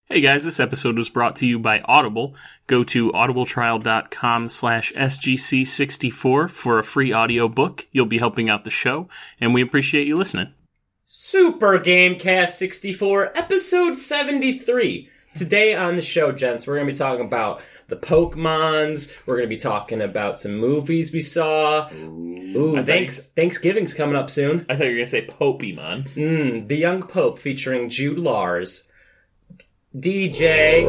Hey guys, this episode was brought to you by Audible. Go to audibletrial.com/SGC64 for a free audio book. You'll be helping out the show, and we appreciate you listening. Super Gamecast 64, episode 73. Today on the show, gents, we're going to be talking about the Pokemons. We're going to be talking about some movies we saw. Thanksgiving's coming up soon. I thought you were going to say Popemon. The Young Pope featuring Jude Lars. DJ.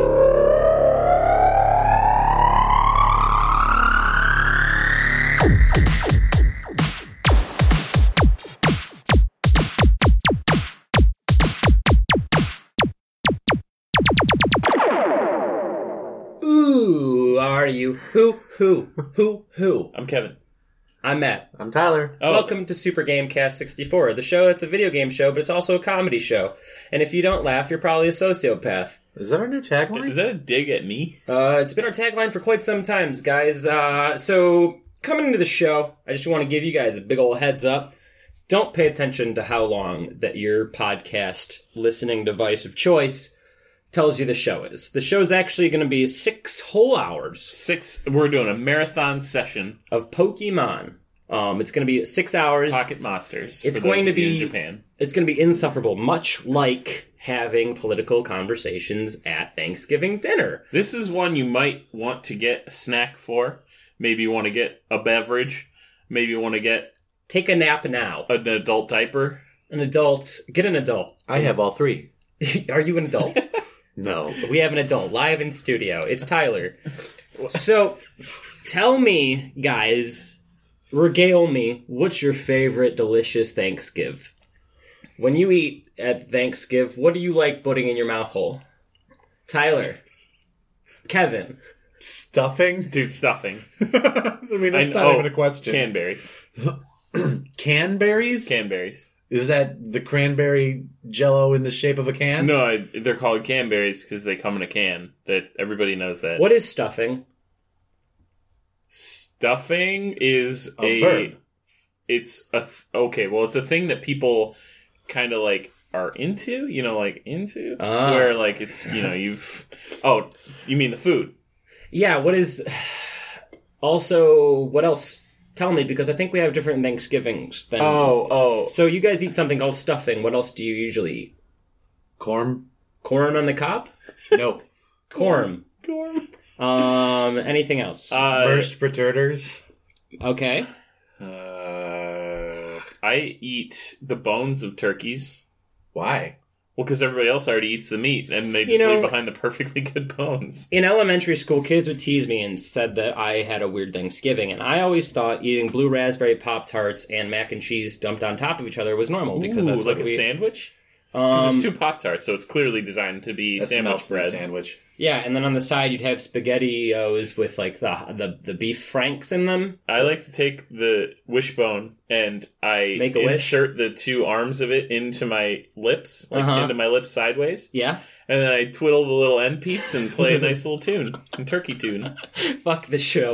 Ooh, are you? Who? I'm Kevin. I'm Matt. I'm Tyler. Welcome to Super Gamecast 64, the show that's a video game show, but it's also a comedy show. And if you don't laugh, you're probably a sociopath. Is that our new tagline? Is that a dig at me? It's been our tagline for quite some times, guys. So, coming into the show, I just want to give you guys a big old heads up. Don't pay attention to how long that your podcast listening device of choice tells you the show is. The show's actually going to be 6 whole hours. We're doing a marathon session of Pokemon. It's going to be 6 hours. Pocket Monsters. It's going to be in Japan. It's going to be insufferable, much like having political conversations at Thanksgiving dinner. This is one you might want to get a snack for. Maybe you want to get a beverage. Maybe you want to get... Take a nap now. An adult diaper. Get an adult. I have all three. Are you an adult? No. We have an adult live in studio. It's Tyler. So, tell me, guys, regale me, what's your favorite delicious Thanksgiving? When you eat at Thanksgiving, what do you like putting in your mouth hole? Tyler. Kevin. Stuffing? Dude, stuffing. I mean, that's not even a question. Canberries. Canberries? Canberries. Is that the cranberry jello in the shape of a can? No, they're called Canberries because they come in a can. That everybody knows that. What is stuffing? Stuffing is a verb. It's it's a thing that people kind of like are into, into where like it's, you mean the food. Yeah, what else? Tell me, because I think we have different Thanksgivings than... So you guys eat something called stuffing. What else do you usually eat? Corn? Corn on the cob? No. Corn. Anything else? Burst preterters? Okay. I eat the bones of turkeys. Why? Well, because everybody else already eats the meat, and they just leave behind the perfectly good bones. In elementary school, kids would tease me and said that I had a weird Thanksgiving, and I always thought eating blue raspberry Pop-Tarts and mac and cheese dumped on top of each other was normal, because that's like what a sandwich? Because there's 2 Pop-Tarts, so it's clearly designed to be sandwich bread. Sandwich. Yeah, and then on the side you'd have SpaghettiOs with like the beef franks in them. I like to take the wishbone and I insert the 2 arms of it into my lips, into my lips sideways. Yeah. And then I twiddle the little end piece and play a nice little tune, a turkey tune. Fuck the show.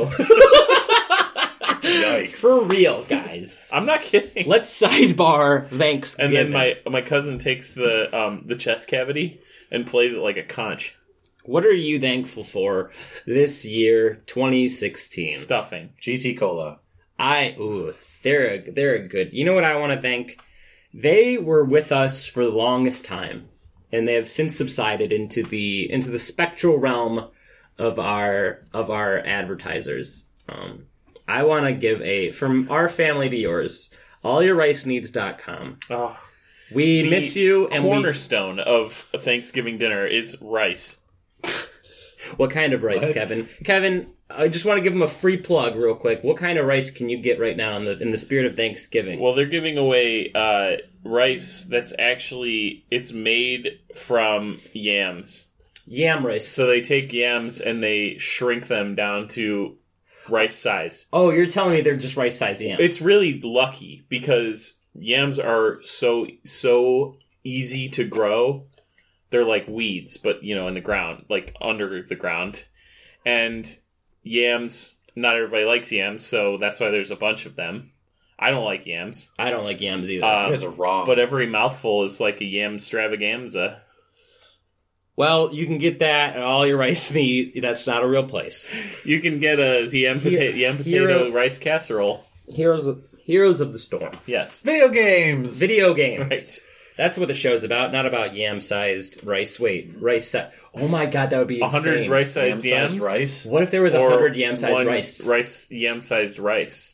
Yikes. For real, guys. I'm not kidding. Let's sidebar Thanksgiving. And then my cousin takes the chest cavity and plays it like a conch. What are you thankful for this year, 2016? Stuffing. GT Cola. They're a good. You know what I want to thank? They were with us for the longest time, and they have since subsided into the spectral realm of our advertisers. I want to give from our family to yours, allyourriceneeds.com. Oh, we miss you. And cornerstone of a Thanksgiving dinner is rice. What kind of rice, Kevin? Kevin, I just want to give him a free plug real quick. What kind of rice can you get right now in the spirit of Thanksgiving? Well, they're giving away rice that's actually, it's made from yams. Yam rice. So they take yams and they shrink them down to rice size. Oh, you're telling me they're just rice size yams. It's really lucky because yams are so easy to grow. They're like weeds, but, in the ground, like under the ground. And yams, not everybody likes yams, so that's why there's a bunch of them. I don't like yams. I don't like yams either. You guys are wrong. But every mouthful is like a yam extravaganza. Well, you can get that at all your rice meat. That's not a real place. You can get a yam potato Hero- rice casserole. Heroes of the Storm. Yes. Video games. Video games. Right. That's what the show's about, not about yam-sized rice. Wait, rice... Oh my god, that would be 100 insane. rice-sized Yam-sized yams. rice. What if there was Or 100 yam-sized one rice? Yam-sized rice.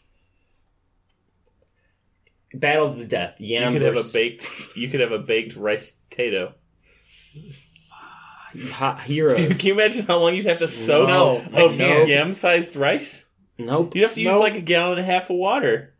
Battle to the death. Yam You could have a versus baked rice potato. heroes. Can you imagine how long you'd have to soak No, I of can't. yam-sized rice? Nope. You'd have to use Nope. like a gallon and a half of water.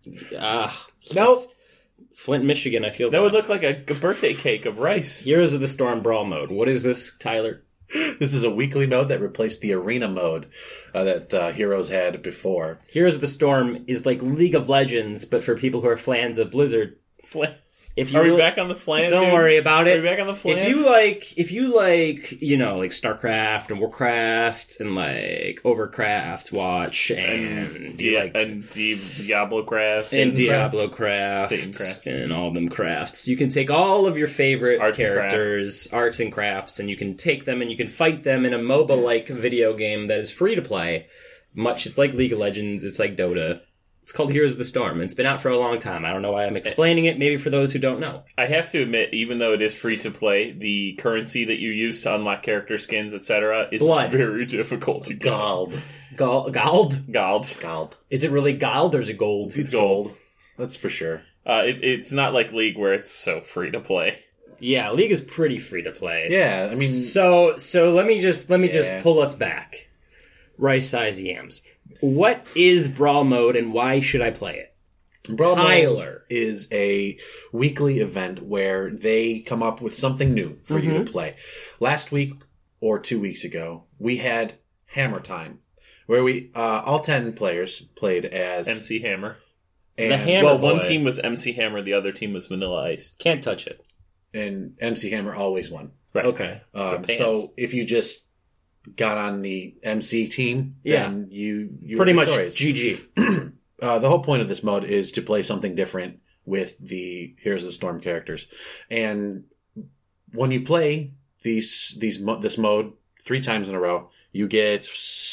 Nope. Flint, Michigan, I feel That bad. would look like a birthday cake of rice. Heroes of the Storm Brawl mode. What is this, Tyler? This is a weekly mode that replaced the arena mode that Heroes had before. Heroes of the Storm is like League of Legends, but for people who are fans of Blizzard. Flans. If you Are we really- back on the flan? Don't dude? worry about Are it. we back on the flan? If you like, you know, like StarCraft and Warcraft and like Overcraft watch and you like Diablo Craft and Diablo Craft Satancraft. and all them crafts. You can take all of your favorite Arts and characters, arts and crafts, and you can take them and you can fight them in a MOBA-like video game that is free to play. It's like League of Legends, it's like Dota. It's called Heroes of the Storm. It's been out for a long time. I don't know why I'm explaining it, maybe for those who don't know. I have to admit, even though it is free to play, the currency that you use to unlock character skins, etc., is Blood. very difficult to get. Gald. Gald? Gald. Is it really Gald or is it gold? It's gold. That's for sure. It's not like League where it's so free to play. Yeah, League is pretty free to play. Yeah, I mean, So let me just Yeah. pull us back. Rice size yams. What is Brawl mode and why should I play it? Brawl Mode Tyler. is a weekly event where they come up with something new for you to play. Last week or 2 weeks ago, we had Hammer Time, where we all 10 players played as MC Hammer. and, The Hammer Well, Boy. one team was MC Hammer, the other team was Vanilla Ice. Can't touch it. and MC Hammer always won. Right. Okay. pants. So if you just got on the MC team, then you Pretty were much victorious. GG. The whole point of this mode is to play something different with the Heroes of the Storm characters. And when you play this mode 3 times in a row, you get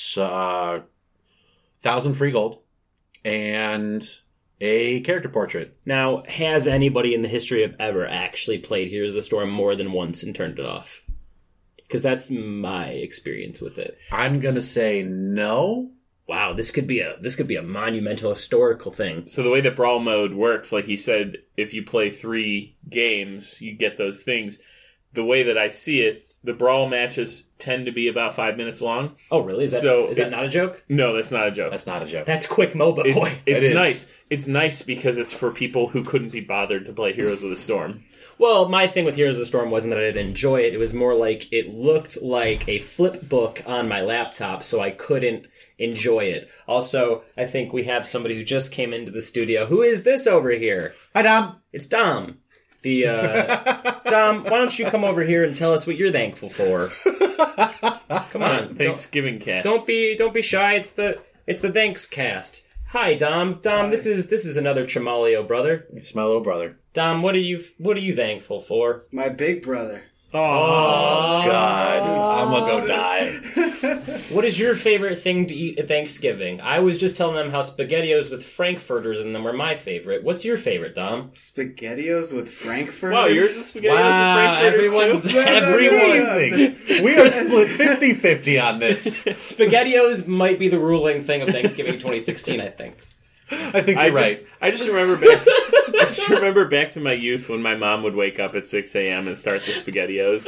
1,000 free gold and a character portrait. Now, has anybody in the history of ever actually played Heroes of the Storm more than once and turned it off? Because that's my experience with it. I'm gonna say no. Wow, this could be a monumental historical thing. So the way that Brawl mode works, like he said, if you play 3 games, you get those things. The way that I see it, the Brawl matches tend to be about 5 minutes long. Oh, really? Is that it's- not a joke? No, that's not a joke. That's not a joke. That's quick MOBA, boy. It's It is. nice. It's nice because it's for people who couldn't be bothered to play Heroes of the Storm. Well, my thing with Heroes of the Storm wasn't that I didn't enjoy it. It was more like it looked like a flip book on my laptop, so I couldn't enjoy it. Also, I think we have somebody who just came into the studio. Who is this over here? Hi, Dom. It's Dom. Dom, why don't you come over here and tell us what you're thankful for? Come on. Thanksgiving cast. Don't be shy. It's the Thanks cast. Hi, Dom. Dom, this is another Chamalio brother. It's my little brother. Dom, what are you thankful for? My big brother. Oh God, I'm gonna go die. What is your favorite thing to eat at Thanksgiving? I was just telling them how SpaghettiOs with Frankfurters in them were my favorite. What's your favorite, Dom? SpaghettiOs with Frankfurters. Wow, yours is spaghetti. Wow, everyone's Amazing. We are split 50-50 on this. SpaghettiOs might be the ruling thing of Thanksgiving 2016, I think. I think you're right. I just remember back to my youth when my mom would wake up at 6 a.m. and start the SpaghettiOs.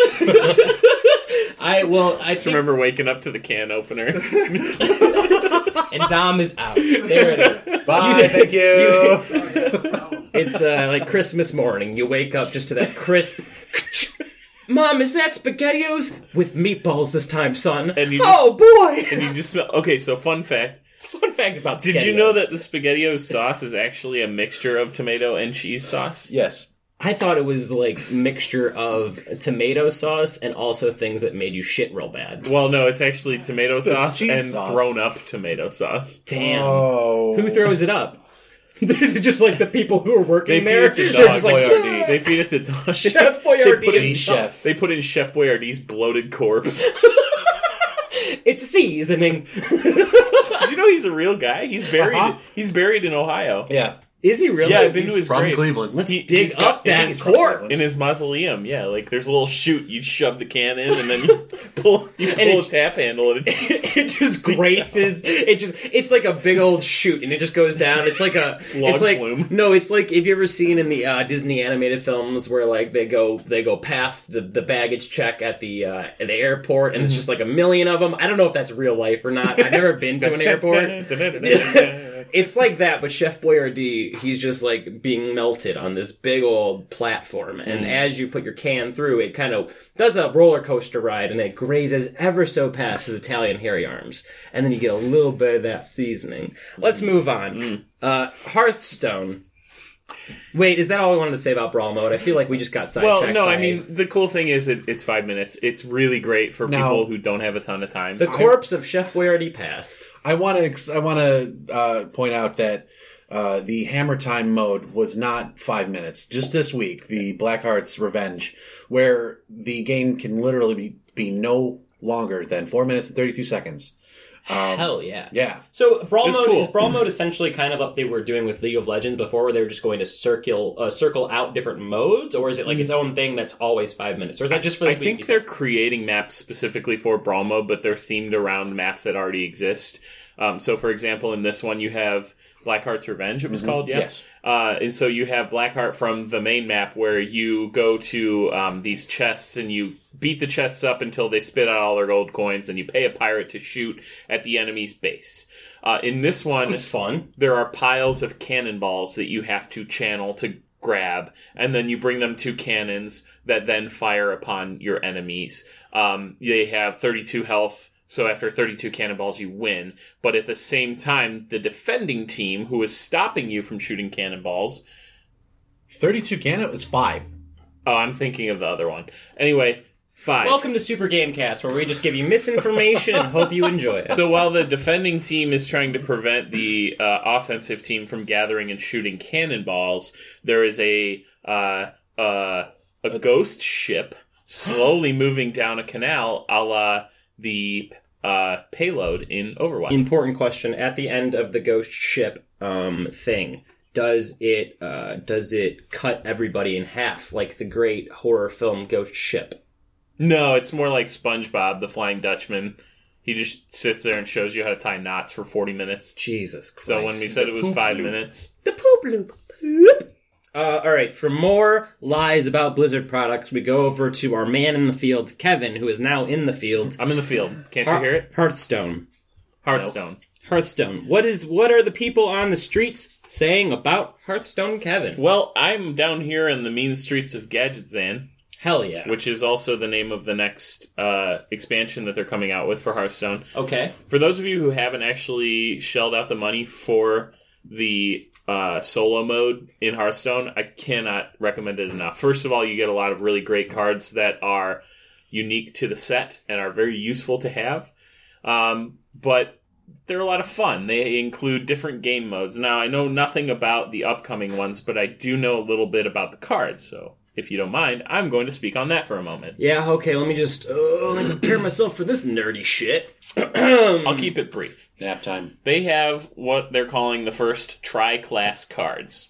I Just remember waking up to the can openers. and Dom is out. There it is. Bye, thank you. It's like Christmas morning. You wake up just to that crisp. Mom, is that SpaghettiOs with meatballs this time, son? And you oh boy! And you just smell. Okay, so fun fact. Fun fact about Did you know that the SpaghettiOs sauce is actually a mixture of tomato and cheese sauce? Yes. I thought it was like mixture of tomato sauce and also things that made you shit real bad. Well, no, it's actually tomato sauce cheese and sauce. thrown up tomato sauce. Damn. Oh. Who throws it up? Is it just like the people who are working They feed there? it to They're dogs. just like, Boyardee. They feed it to dogs. Chef They put Boyardee in himself. chef. They put in Chef Boyardee's bloated corpse. It's seasoning. Did you know he's a real guy? He's buried. Uh-huh. He's buried in Ohio. Yeah. Is he really? Yeah, I've been to He's his from grave. Cleveland. Let's He- dig he's got- up I think that he's from corpse. in his mausoleum. Yeah, like there's a little chute. You shove the can in, and then you pull a tap handle, and It just graces. It's like a big old chute, and it just goes down. It's like a Log it's like flume. no, it's like if you ever seen in the Disney animated films where like they go past the baggage check at the airport, and it's just like a million of them. I don't know if that's real life or not. I've never been to an airport. It's like that, but Chef Boyardee, he's just like being melted on this big old platform, and as you put your can through, it kind of does a roller coaster ride, and it grazes ever so past his Italian hairy arms, and then you get a little bit of that seasoning. Let's move on. Hearthstone. Wait, is that all we wanted to say about Brawl Mode? I feel like we just got sidetracked. Well, no, by I mean the cool thing is it's 5 minutes. It's really great for Now- people who don't have a ton of time. the corpse of Chef Boyardee passed. I want to point out that the Hammer Time mode was not 5 minutes. Just this week, the Blackheart's Revenge, where the game can literally be no longer than 4 minutes and 32 seconds. Hell yeah. Yeah. So Brawl It's Mode cool. is Brawl Mode essentially kind of what they were doing with League of Legends before, where they were just going to circle out different modes, or is it like its own thing that's always 5 minutes, or is that just for I this week? think they're creating maps specifically for Brawl Mode, but they're themed around maps that already exist. So, for example, in this one, you have Blackheart's Revenge, it was called, yeah? Yes. And so you have Blackheart from the main map where you go to these chests and you beat the chests up until they spit out all their gold coins, and you pay a pirate to shoot at the enemy's base. In this one, It's fun. there are piles of cannonballs that you have to channel to grab, and then you bring them to cannons that then fire upon your enemies. They have 32 health, so after 32 cannonballs you win, but at the same time, the defending team, who is stopping you from shooting cannonballs... 32 cannon? It's 5. Oh, I'm thinking of the other one. Anyway, 5. Welcome to Super Gamecast, where we just give you misinformation and hope you enjoy it. So while the defending team is trying to prevent the offensive team from gathering and shooting cannonballs, there is a ghost ship slowly moving down a canal, a la the payload in Overwatch. Important question: at the end of the ghost ship thing, does it cut everybody in half like the great horror film Ghost Ship? No, it's more like SpongeBob, the Flying Dutchman. He just sits there and shows you how to tie knots for 40 minutes. Jesus Christ! So when we said it was 5 minutes... The poop loop. Poop. All right, for more lies about Blizzard products, we go over to our man in the field, Kevin, who is now in the field. I'm in the field. Can't you hear it? Hearthstone. Hearthstone. Hearthstone. What are the people on the streets saying about Hearthstone, Kevin? Well, I'm down here in the mean streets of Gadgetzan, Hell yeah. which is also the name of the next expansion that they're coming out with for Hearthstone. Okay. For those of you who haven't actually shelled out the money for the solo mode in Hearthstone, I cannot recommend it enough. First of all, you get a lot of really great cards that are unique to the set and are very useful to have. But they're a lot of fun. They include different game modes. Now, I know nothing about the upcoming ones, but I do know a little bit about the cards, so if you don't mind, I'm going to speak on that for a moment. Yeah, okay, let me prepare myself for this nerdy shit. I'll keep it brief. Nap time. They have what they're calling the first tri-class cards.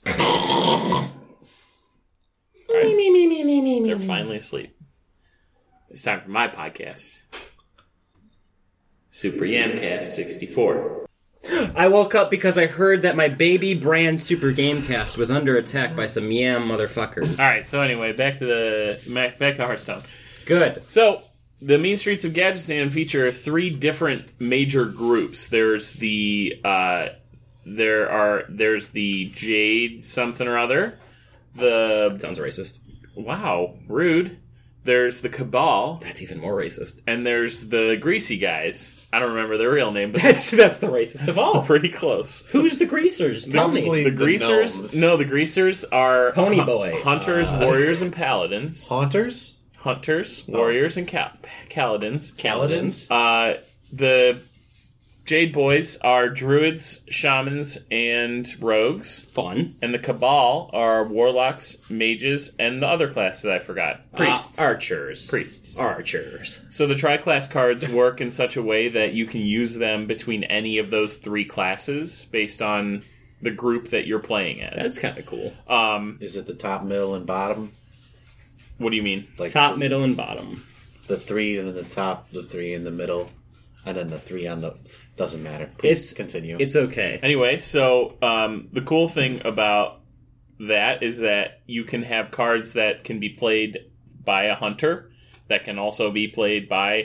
They're finally asleep. It's time for my podcast. Super Yamcast 64. I woke up because I heard that my baby brand Super Gamecast was under attack by some yam motherfuckers. Alright, so anyway, back to Hearthstone. Good. So, the mean streets of Gadgetzan feature 3 different major groups. There's the there's the Jade something or other. Sounds racist. Wow, rude. There's the Cabal, That's even more racist. and there's the Greasy guys. I don't remember their real name, but That's the racist of all. pretty close. Who's the greasers? Tell me. Probably The Greasers? gnomes. No, the Greasers are Pony Boy. Hunters, Warriors, and Paladins. Haunters? Hunters, Warriors, and Paladins. Kaladins. The Jade Boys are druids, shamans, and rogues. Fun. And the Cabal are warlocks, mages, and the other class that I forgot. Priests. Archers. Priests. Archers. So the tri-class cards work in such a way that you can use them between any of those three classes based on the group that you're playing as. That's kind of cool. Is it the top, middle, and bottom? What do you mean? Like Top, middle, and bottom. The 3 in the top, the 3 in the middle, and then the 3 on the... Doesn't matter. Please continue. It's okay. Anyway, so the cool thing about that is that you can have cards that can be played by a hunter, that can also be played by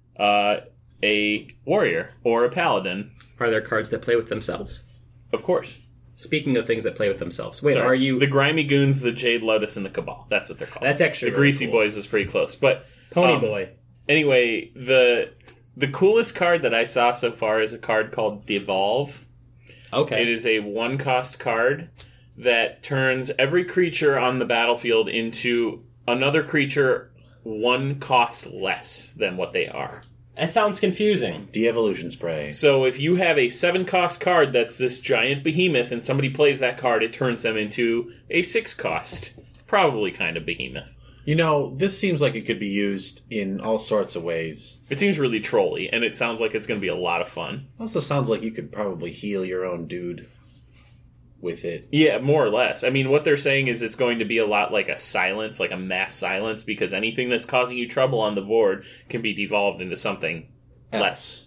a warrior or a paladin. Are there cards that play with themselves? Of course. Speaking of things that play with themselves. Wait, Sorry. are you... The Grimy Goons, the Jade Lotus, and the Cabal. That's what they're called. That's actually The really Greasy cool. Boys was pretty close. But Pony Boy. anyway, the coolest card that I saw so far is a card called Devolve. Okay. It is a 1-cost card that turns every creature on the battlefield into another creature 1 cost less than what they are. That sounds confusing. De-evolution spray. So if you have a 7-cost card that's this giant behemoth and somebody plays that card, it turns them into a 6-cost, probably kind of behemoth. You know, this seems like it could be used in all sorts of ways. It seems really trolly, and it sounds like it's going to be a lot of fun. Also sounds like you could probably heal your own dude with it. Yeah, more or less. I mean, what they're saying is it's going to be a lot like a silence, like a mass silence, because anything that's causing you trouble on the board can be devolved into something less.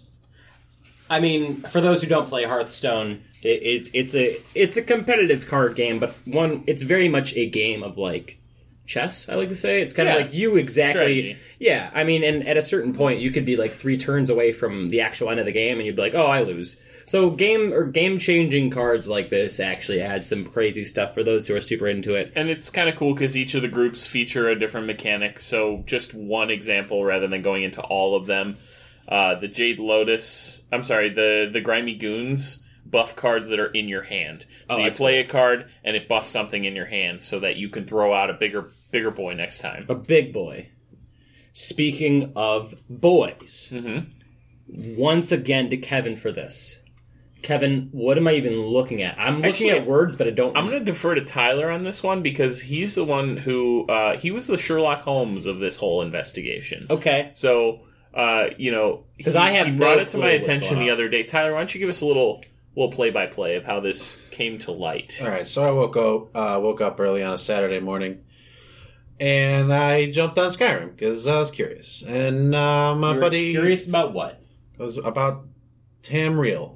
I mean, for those who don't play Hearthstone, it's a competitive card game, but it's very much a game of like chess, I like to say. It's kind of like you exactly... Strategy. Yeah, I mean, and at a certain point, you could be like 3 turns away from the actual end of the game, and you'd be like, oh, I lose. So game-changing cards like this actually add some crazy stuff for those who are super into it. And it's kind of cool because each of the groups feature a different mechanic. So just one example rather than going into all of them. The Jade Lotus... I'm sorry, the Grimy Goons buff cards that are in your hand. So you play a card, and it buffs something in your hand so that you can throw out a bigger boy next time. A big boy. Speaking of boys, once again to Kevin for this. Kevin, what am I even looking at? I'm looking at words, but I don't... I'm going to defer to Tyler on this one because he's the one who... he was the Sherlock Holmes of this whole investigation. Okay. So, because I have he brought no it to clue my what's attention going the on. other day. Tyler, why don't you give us a little play-by-play of how this came to light? All right, so I woke up early on a Saturday morning, and I jumped on Skyrim because I was curious. And my buddy... Curious about what? was about Tamriel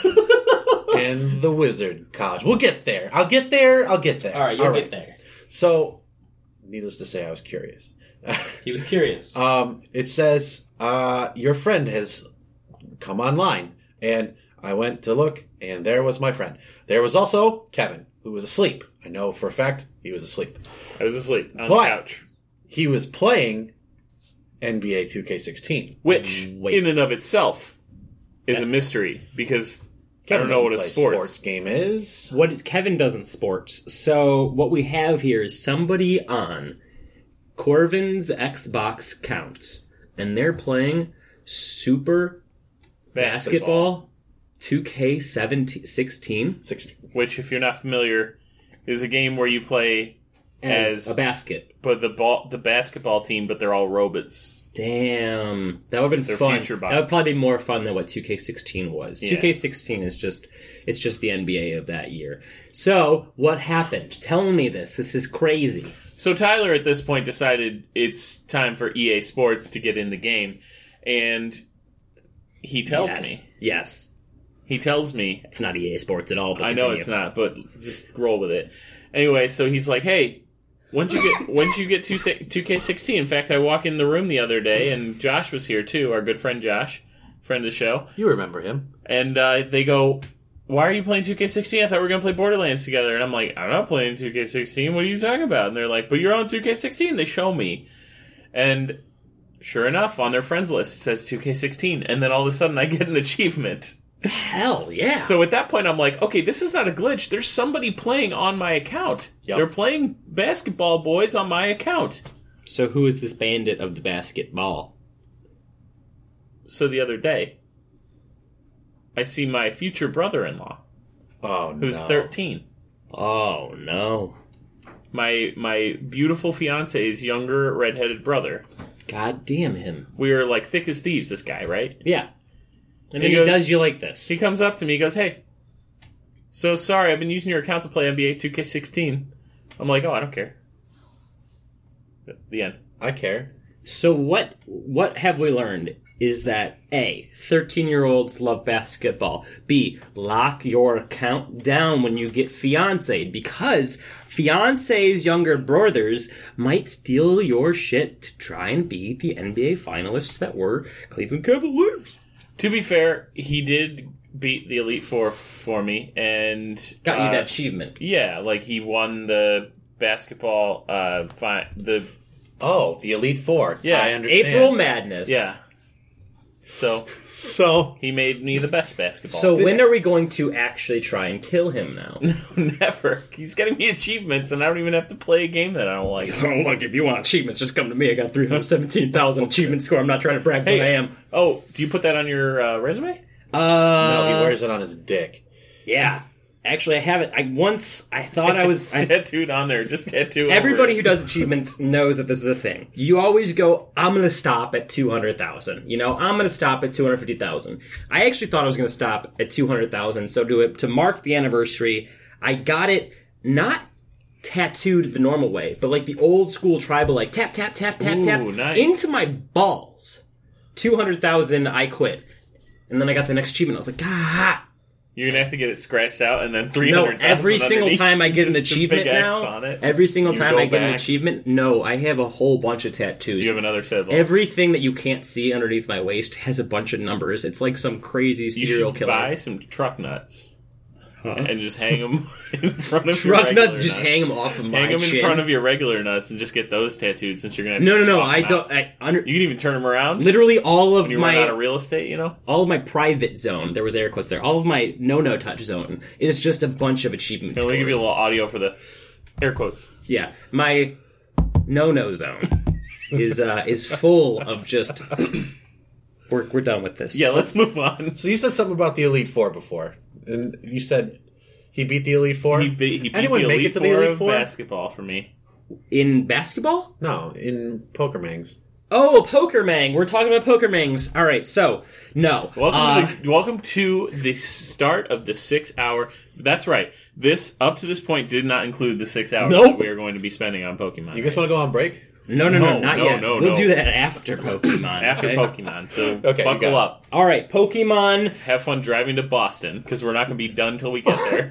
and the Wizard College. We'll get there. I'll get there. All right, you'll get there. So, needless to say, I was curious. He was curious. It says, your friend has come online. And I went to look, and there was my friend. There was also Kevin, who was asleep. I know for a fact he was asleep. I was asleep on the But- couch. He was playing NBA 2K16. Which, in and of itself, is a mystery because I don't know what a doesn't play sports game is. Kevin doesn't sports. So what we have here is somebody on Corvin's Xbox counts, and they're playing Super Basketball 2K16. 16. Which, if you're not familiar, is a game where you play as a basket. but the basketball team, but they're all robots. Damn, that would have been They're fun. future bots. That would probably be more fun than what 2K16 was. Yeah. 2K16 is just the NBA of that year. So what happened? Tell me this. This is crazy. So Tyler, at this point, decided it's time for EA Sports to get in the game, and he tells me. Yes. He tells me. It's not EA Sports at all. But I know continue. it's not, but just roll with it. Anyway, so he's like, "Hey, when did you get 2K16?" In fact, I walk in the room the other day, and Josh was here too. Our good friend Josh, friend of the show, You remember him. and they go, "Why are you playing 2K16? I thought we were gonna play Borderlands together." And I'm like, "I'm not playing 2K16. What are you talking about?" And they're like, "But you're on 2K16." They show me, and sure enough, on their friends list it says 2K16, and then all of a sudden I get an achievement. Hell yeah. So at that point, I'm like, okay, this is not a glitch. There's somebody playing on my account. Yep. They're playing basketball boys on my account. So who is this bandit of the basketball? So the other day, I see my future brother-in-law, Oh, no. who's 13. Oh, no. My beautiful fiance's younger redheaded brother. God damn him. We are like thick as thieves, this guy, right? Yeah. And He then he goes- does you like this. He comes up to me, he goes, "Hey, so sorry, I've been using your account to play NBA 2K16. I'm like, "Oh, I don't care." The end. I care. So what have we learned is that A, 13-year-olds love basketball. B, lock your account down when you get fiancé'd because fiancé's younger brothers might steal your shit to try and be the NBA finalists that were Cleveland Cavaliers. To be fair, he did beat the Elite Four for me, and Got you that achievement. Yeah, like he won the basketball. The Elite Four. Yeah. I understand. April Madness. yeah. So So, he made me the best basketball. So when are we going to actually try and kill him now? never. He's getting me achievements, and I don't even have to play a game that I don't like. Oh, look, if you want achievements, just come to me. I got 317,000 achievement score. I'm not trying to brag, but I am. Oh, do you put that on your resume? no, he wears it on his dick. Yeah. Actually, I have it. I thought I was... Tattooed on there. Just tattoo. Everybody over who does achievements knows that this is a thing. You always go, I'm going to stop at 200,000. You know, I'm going to stop at 250,000. I actually thought I was going to stop at 200,000. So to mark the anniversary, I got it not tattooed the normal way, but like the old school tribal, like tap, tap, tap, tap, tap, Ooh, nice. into my balls. 200,000, I quit. And then I got the next achievement. I was like, ah. You're gonna have to get it scratched out, and then No, 300. every single time I get an just a achievement big X now, on it. every single You time go I get an back. achievement, no, I have a whole bunch of tattoos. You have another set of Everything that you can't see underneath my waist has a bunch of numbers. It's like some crazy You serial should killer. buy some truck nuts and just hang them in front of your Truck regular nuts, just hang them off of my Hang them in chin. front of your regular nuts and just get those tattooed since you're gonna have No, to no, no, swap I them don't. out. You can even turn them around. Literally all of When you run out of my real estate, you know. all of my private zone. There was air quotes there. All of my no touch zone is just a bunch of achievements. Let me give you a little audio for the air quotes. Yeah, my no zone is full of just. We're done with this. Yeah, let's move on. So you said something about the Elite Four before, and you said he beat the Elite Four. He beat Anyone the make Elite it to the Four Elite of Four? basketball for me. In basketball. No, in Poker Mangs. Oh, Poker Mang. We're talking about Poker Mangs. All right, so no. Welcome to the start of the 6 hour. That's right. This up to this point did not include the 6 hours Nope. that we are going to be spending on Pokemon. You guys want to go on break? No, No, not no, yet. no, we'll no. do that after Pokemon. After okay? Pokemon, so Okay, you buckle got up. All right, Pokemon. Have fun driving to Boston because we're not going to be done till we get there.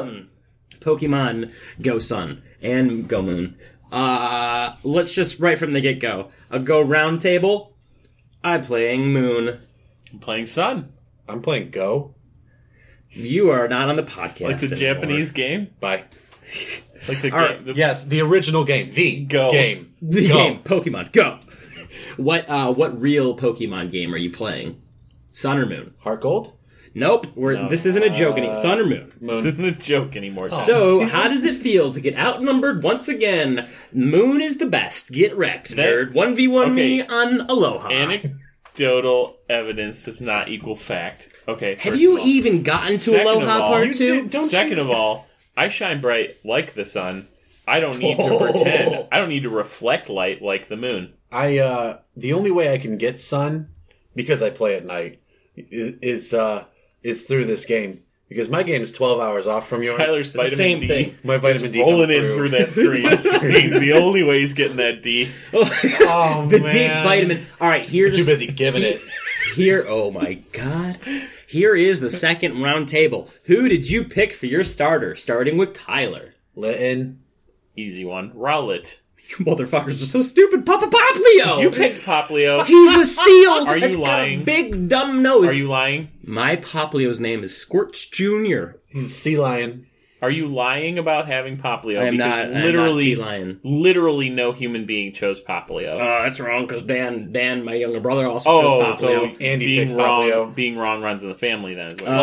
Pokemon Go Sun and Go Moon. Let's just right from the get go. A Go round table. I'm playing Moon. I'm playing Sun, I'm playing Go. You are not on the podcast. like the anymore. Japanese game, Bye. like the All right, game. The, Yes, the original game. The Go. game. The Go. game Pokemon Go. What real Pokemon game are you playing? Sun or Moon? Heart Gold? Nope. This isn't a joke anymore. Sun or Moon? This isn't a joke anymore. So, how does it feel to get outnumbered once again? Moon is the best. Get wrecked, That- nerd. 1v1 me Okay. on Aloha. Anecdotal evidence does not equal fact. Okay. Have first you of all. even gotten to Second of Aloha all- Part You 2? Second of all, I shine bright like the sun. I don't need to pretend. I don't need to reflect light like the moon. The only way I can get sun, because I play at night, is through this game. Because my game is 12 hours off from yours. Tyler's the vitamin same D. thing. My vitamin D rolling comes in through that screen. He's the only way he's getting that D. Oh, The man. deep vitamin. All right, here's Too busy giving it. Here, oh my god. Here is the second round table. Who did you pick for your starter? Starting with Tyler. Litten. Easy one. Rowlet. You motherfuckers are so stupid. Papa Poplio! You picked Poplio. He's a seal! Are you that's lying? Got a big dumb nose. Are you lying? My Poplio's name is Squirch Jr. He's a sea lion. Are you lying about having Poplio? I am because not. I'm literally, not sea lion. literally no human being chose Poplio. That's wrong because Dan, my younger brother, also oh, chose so Poplio. Andy being picked wrong, Poplio. being wrong runs in the family. Then, is what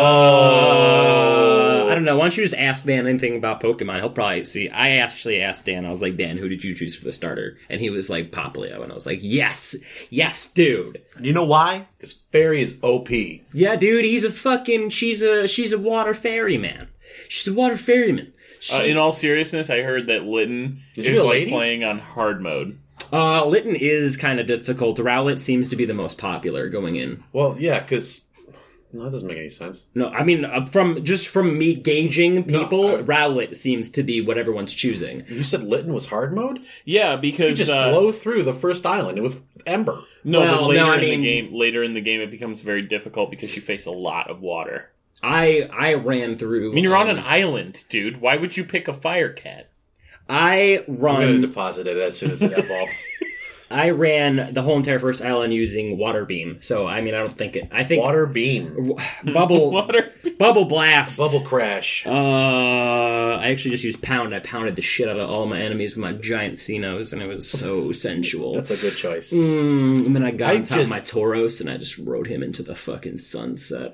I don't know. Why don't you just ask Dan anything about Pokemon? He'll probably see. I actually asked Dan. I was like, Dan, who did you choose for the starter? And he was like, Poplio. And I was like, yes, dude. And you know why? Because Fairy is OP. Yeah, dude. He's a fucking. She's a water fairy, man. She's a water fairyman. in all seriousness, I heard that Litten Did is you get a like lady? playing on hard mode. Litten is kind of difficult. Rowlet seems to be the most popular going in. Well, yeah, because... No, that doesn't make any sense. No, I mean, from me gauging people, No, Rowlet seems to be what everyone's choosing. You said Litten was hard mode? Yeah, You because just blow through the first island with Ember. no, Well, but later no, I in mean- the game, it becomes very difficult because you face a lot of water. I ran through. I mean, you're on an island, dude. Why would you pick a fire cat? I I'm going to run. deposit it as soon as it evolves. I ran the whole entire first island using water beam. So I mean, I don't think it. I think Water beam. bubble Water. bubble blast. Bubble crash. I actually just used pound. I pounded the shit out of all my enemies with my giant Xenos, and it was so sensual. That's a good choice. And then I got I on top of my just- Tauros, and I just rode him into the fucking sunset.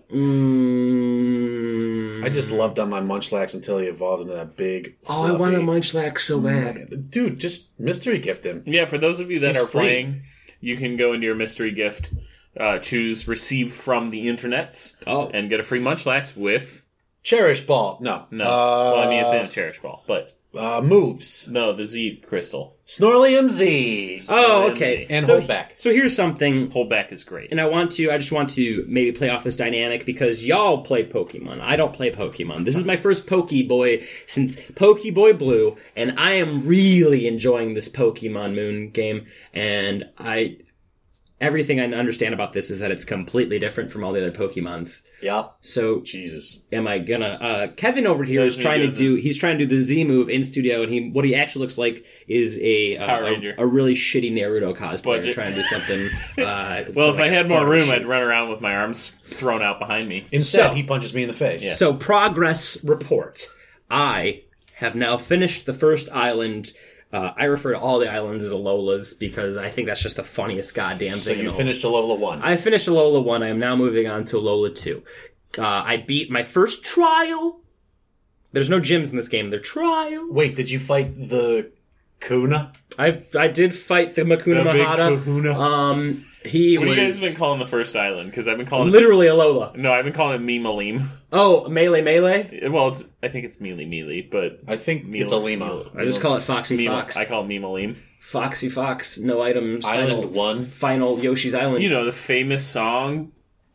I just loved on my Munchlax until he evolved into that big... Oh, I want a fluffy- Munchlax so bad. Dude, just mystery gift him. Yeah, for those of you that He's are free. playing, you can go into your mystery gift, choose receive from the internets, Oh. and get a free Munchlax with Cherish Ball. No. no. Well, I mean, it's in a Cherish Ball, but Moves. no, the Z crystal. Snorlium Z. Oh, okay. And so, hold back. So here's something, Holdback is great. and I just want to maybe play off this dynamic because y'all play Pokemon. I don't play Pokemon. This is my first Pokeboy since Pokeboy Blue, and I am really enjoying this Pokemon Moon game, and everything I understand about this is that it's completely different from all the other Pokemons. Yep. So Jesus. am I gonna Kevin over here is Doesn't he trying to do do the Z move in studio, and what he actually looks like is Power Ranger. a really shitty Naruto cosplayer Budget. trying to do something Well, if I had more room, I'd run around with my arms thrown out behind me. Instead, So- he punches me in the face. Yeah. So progress report. I have now finished the first island. I refer to all the islands as Alolas because I think that's just the funniest goddamn So thing. you in all. finished Alola 1. I finished Alola 1. I am now moving on to Alola 2. I beat my first trial. There's no gyms in this game. They're trial. Wait, did you fight the Kuna? I did fight the Makuna The big Mahata. kahuna. He What do was you guys been calling the first island? Because I've been calling literally Alola. No, I've been calling it Memelim. Oh, Melee. Well, I think it's Mealy, but I think it's a Lima. I just call it Foxy Fox. I call it Memelim. Foxy Fox. No items. Island 1. Final Yoshi's Island. You know, the famous song,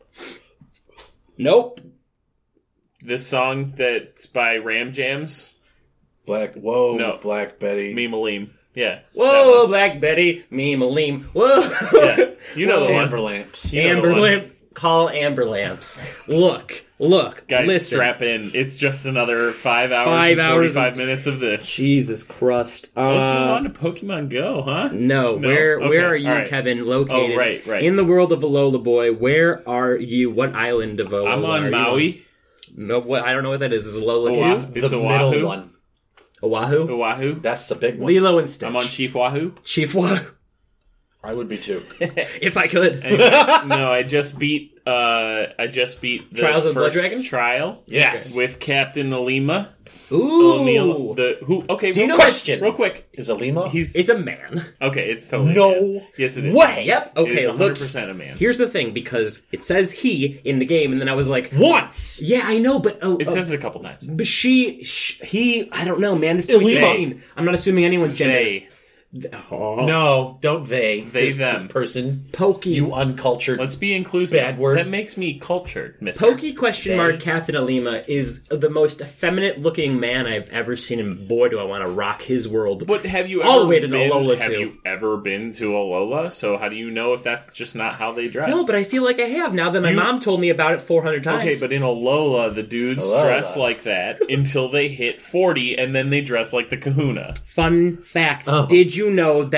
Nope. the song that's by Ram Jams, Whoa, No. Black Betty. Memelim. Yeah. Whoa, Black Betty. Meme-a-leem. Whoa. That one. Yeah. You know the one. Amber Lamps. You know the Amber one. Lamp. Call Amber Lamps. Look. Guys, Listen. strap in. It's just another 5 hours 5 and hours 45 and- minutes of this. Jesus Christ. Let's move on to Pokemon Go, huh? No, No? where Okay, are you, all right. Kevin, located? Oh, right. In the world of Alola Boy, where are you? What island of Alola I'm are on you Maui. No, what? I don't know what that is. Is Alola Oahu. 2? It's the Oahu. middle one. Oahu? Oahu. That's the big one. Lilo and Stitch. I'm on Chief Wahoo. Chief Wahoo. I would be too. If I could. Anyway, no, I just beat the Trials of Blood first Dragon? trial. Yes. With Captain Alima. Ooh. O'Neill. Do you know Question. Real quick. Is Alima? He's It's a man. okay. It's totally No a man. Yes, it is. way. Yep. It Okay, is look. 100% a man. Here's the thing, because it says he in the game, and then I was like, Once. yeah, I know, but It says it a couple times. but he, I don't know, man. This is Illegal. 2016. I'm not assuming anyone's gender. They. Oh. No, don't they. They, this, them. This person. Pokey. You uncultured. Let's be inclusive. Bad word. That makes me cultured, mister. Pokey question mark They- Captain Alima is the most effeminate looking man I've ever seen, and boy, do I want to rock his world. But have you All ever the way to been, Alola, have too. you ever been to Alola? So how do you know if that's just not how they dress? No, but I feel like I have now that my mom told me about it 400 times. Okay, but in Alola, the dudes Alola. dress like that until they hit 40, and then they dress like the kahuna. Fun fact, Oh. did you know that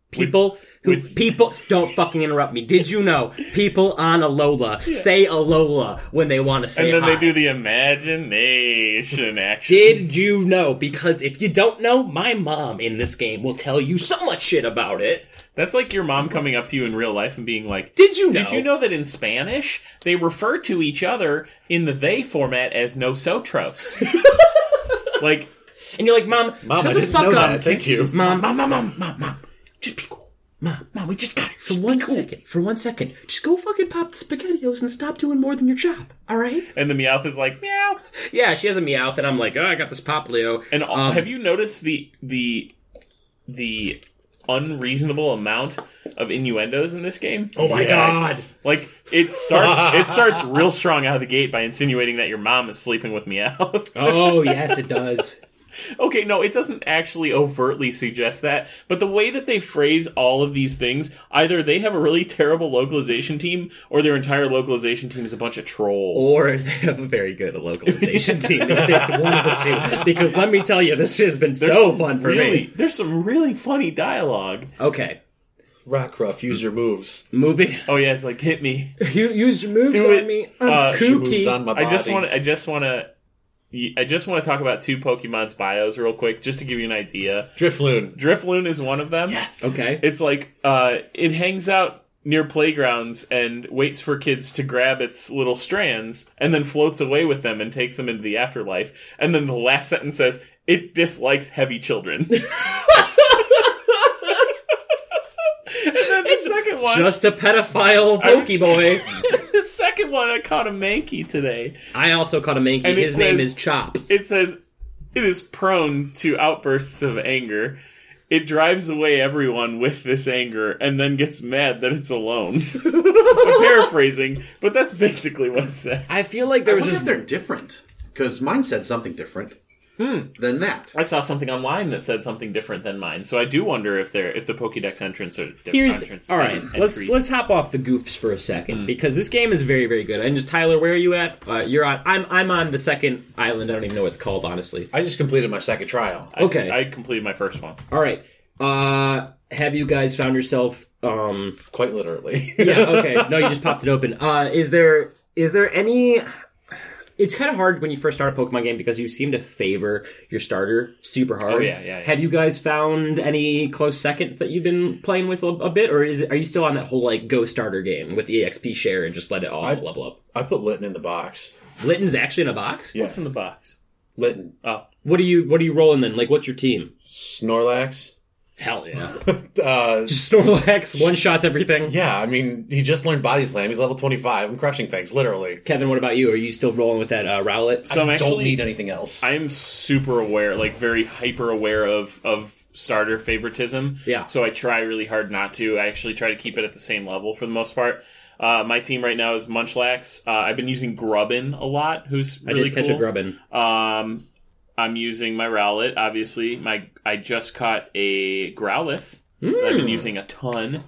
People people don't fucking interrupt me. Did you know people on Alola say Alola when they want to say And then hi? they do the imagination action. Did you know? Because if you don't know, my mom in this game will tell you so much shit about it. That's like your mom coming up to you in real life and being like, Did you know? Did you know that in Spanish, they refer to each other in the they format as nosotros? Like, And you're like, Mom, Mom, shut I the didn't fuck know up. that. Thank you. Mom, Just be cool. Mom, we just got it. For one second, just go fucking pop the SpaghettiOs and stop doing more than your job, alright? and the Meowth is like, meow. Yeah, she has a Meowth, and I'm like, oh, I got this Poplio. And have you noticed the unreasonable amount of innuendos in this game? Oh my god! Like it starts real strong out of the gate by insinuating that your mom is sleeping with Meowth. Oh, yes, it does. Okay, no, it doesn't actually overtly suggest that, but the way that they phrase all of these things, either they have a really terrible localization team, or their entire localization team is a bunch of trolls. Or they have a very good localization team. It's one of the two. Because let me tell you, this has been so fun for me. There's some really funny dialogue. Okay, Rockruff, use your moves. moving. Oh yeah, it's like, hit me. You used your moves Do on it. me. I'm Your moves kooky. on my body. I just want to talk about two Pokemon's bios real quick, just to give you an idea. Drifloon. Drifloon is one of them. Yes. Okay. It's like, it hangs out near playgrounds and waits for kids to grab its little strands, and then floats away with them and takes them into the afterlife. And then the last sentence says, it dislikes heavy children. And then the second one... Just a pedophile Pokeboy. The second one, I caught a Mankey today. I also caught a Mankey. And it His name says- is Chops. It says, it is prone to outbursts of anger. It drives away everyone with this anger and then gets mad that it's alone. I'm paraphrasing, but that's basically what it says. I feel like there I was wonder just... if they're different. Because mine said something different than that. I saw something online that said something different than mine, so I do wonder if the Pokédex entrants are different. Here's all right. Let's hop off the goofs for a second because this game is very, very good. And just Tyler, where are you at? You're on. I'm on the second island. I don't even know what it's called, honestly. I just completed my second trial. Okay. I completed my first one. All right. Have you guys found yourself? Quite literally. Yeah. Okay. No, you just popped it open. Is there any? It's kind of hard when you first start a Pokemon game because you seem to favor your starter super hard. Oh, yeah. Have you guys found any close seconds that you've been playing with a bit, or are you still on that whole like go starter game with the EXP share and just let it all level up? I put Litten in the box. Litten's actually in a box. Yeah. What's in the box? Litten. Oh, What are you rolling then? Like, what's your team? Snorlax. Hell yeah! Uh, Just Snorlax, one shots everything. yeah, I mean, he just learned Body Slam. He's level 25. I'm crushing things, literally. Kevin, what about you? Are you still rolling with that Rowlet? so I'm I actually don't need anything else. I'm super aware, like very hyper aware of starter favoritism. Yeah. So I try really hard not to. I actually try to keep it at the same level for the most part. My team right now is Munchlax. I've been using Grubbin a lot, who's really I did catch cool. a Grubbin. I'm using my Rowlet, obviously. I just caught a Growlithe. I've been using a ton.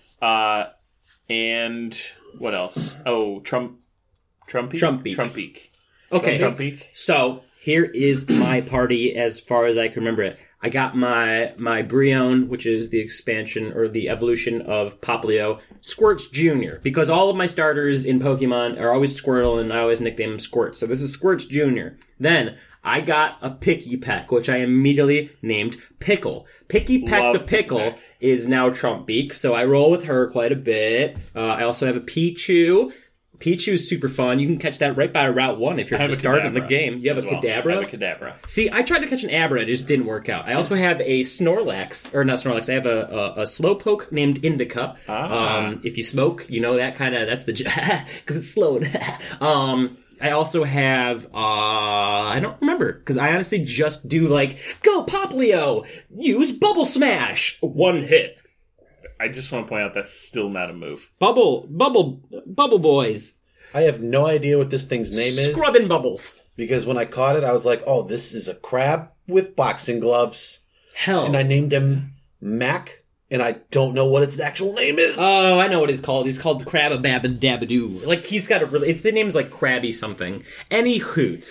And what else? Oh, Trumpeak? Trumpbeak. Trumpeak. Okay, Trumpeak. so here is my party as far as I can remember it. I got my Brionne, which is the expansion or the evolution of Poplio, Squirts Jr., because all of my starters in Pokemon are always Squirtle, and I always nickname them Squirts. So this is Squirts Jr. Then I got a Picky Peck, which I immediately named Pickle. Picky Peck Love the Pickle Picky Peck. is now Trumpbeak, so I roll with her quite a bit. I also have a Pichu. Pichu is super fun. You can catch that right by Route 1 if you're I at have the a start of the Kadabra game. You have as a well. Kadabra? I have a Kadabra. See, I tried to catch an Abra, it just didn't work out. I also have a Snorlax, or not Snorlax, I have a Slowpoke named Indica. If you smoke, you know that kind of, that's the, because it's slow. I also have, I don't remember, because I honestly just do like, go Poplio, use Bubble Smash, one hit. I just want to point out that's still not a move. Bubble Boys, I have no idea what this thing's name is. Scrubbing Bubbles. Because when I caught it, I was like, oh, this is a crab with boxing gloves. Hell. And I named him Mac, and I don't know what its actual name is. Oh, I know what he's called. He's called Crabba Dabadoo. Like, he's got a really... the name's like Krabby something. Any hoot.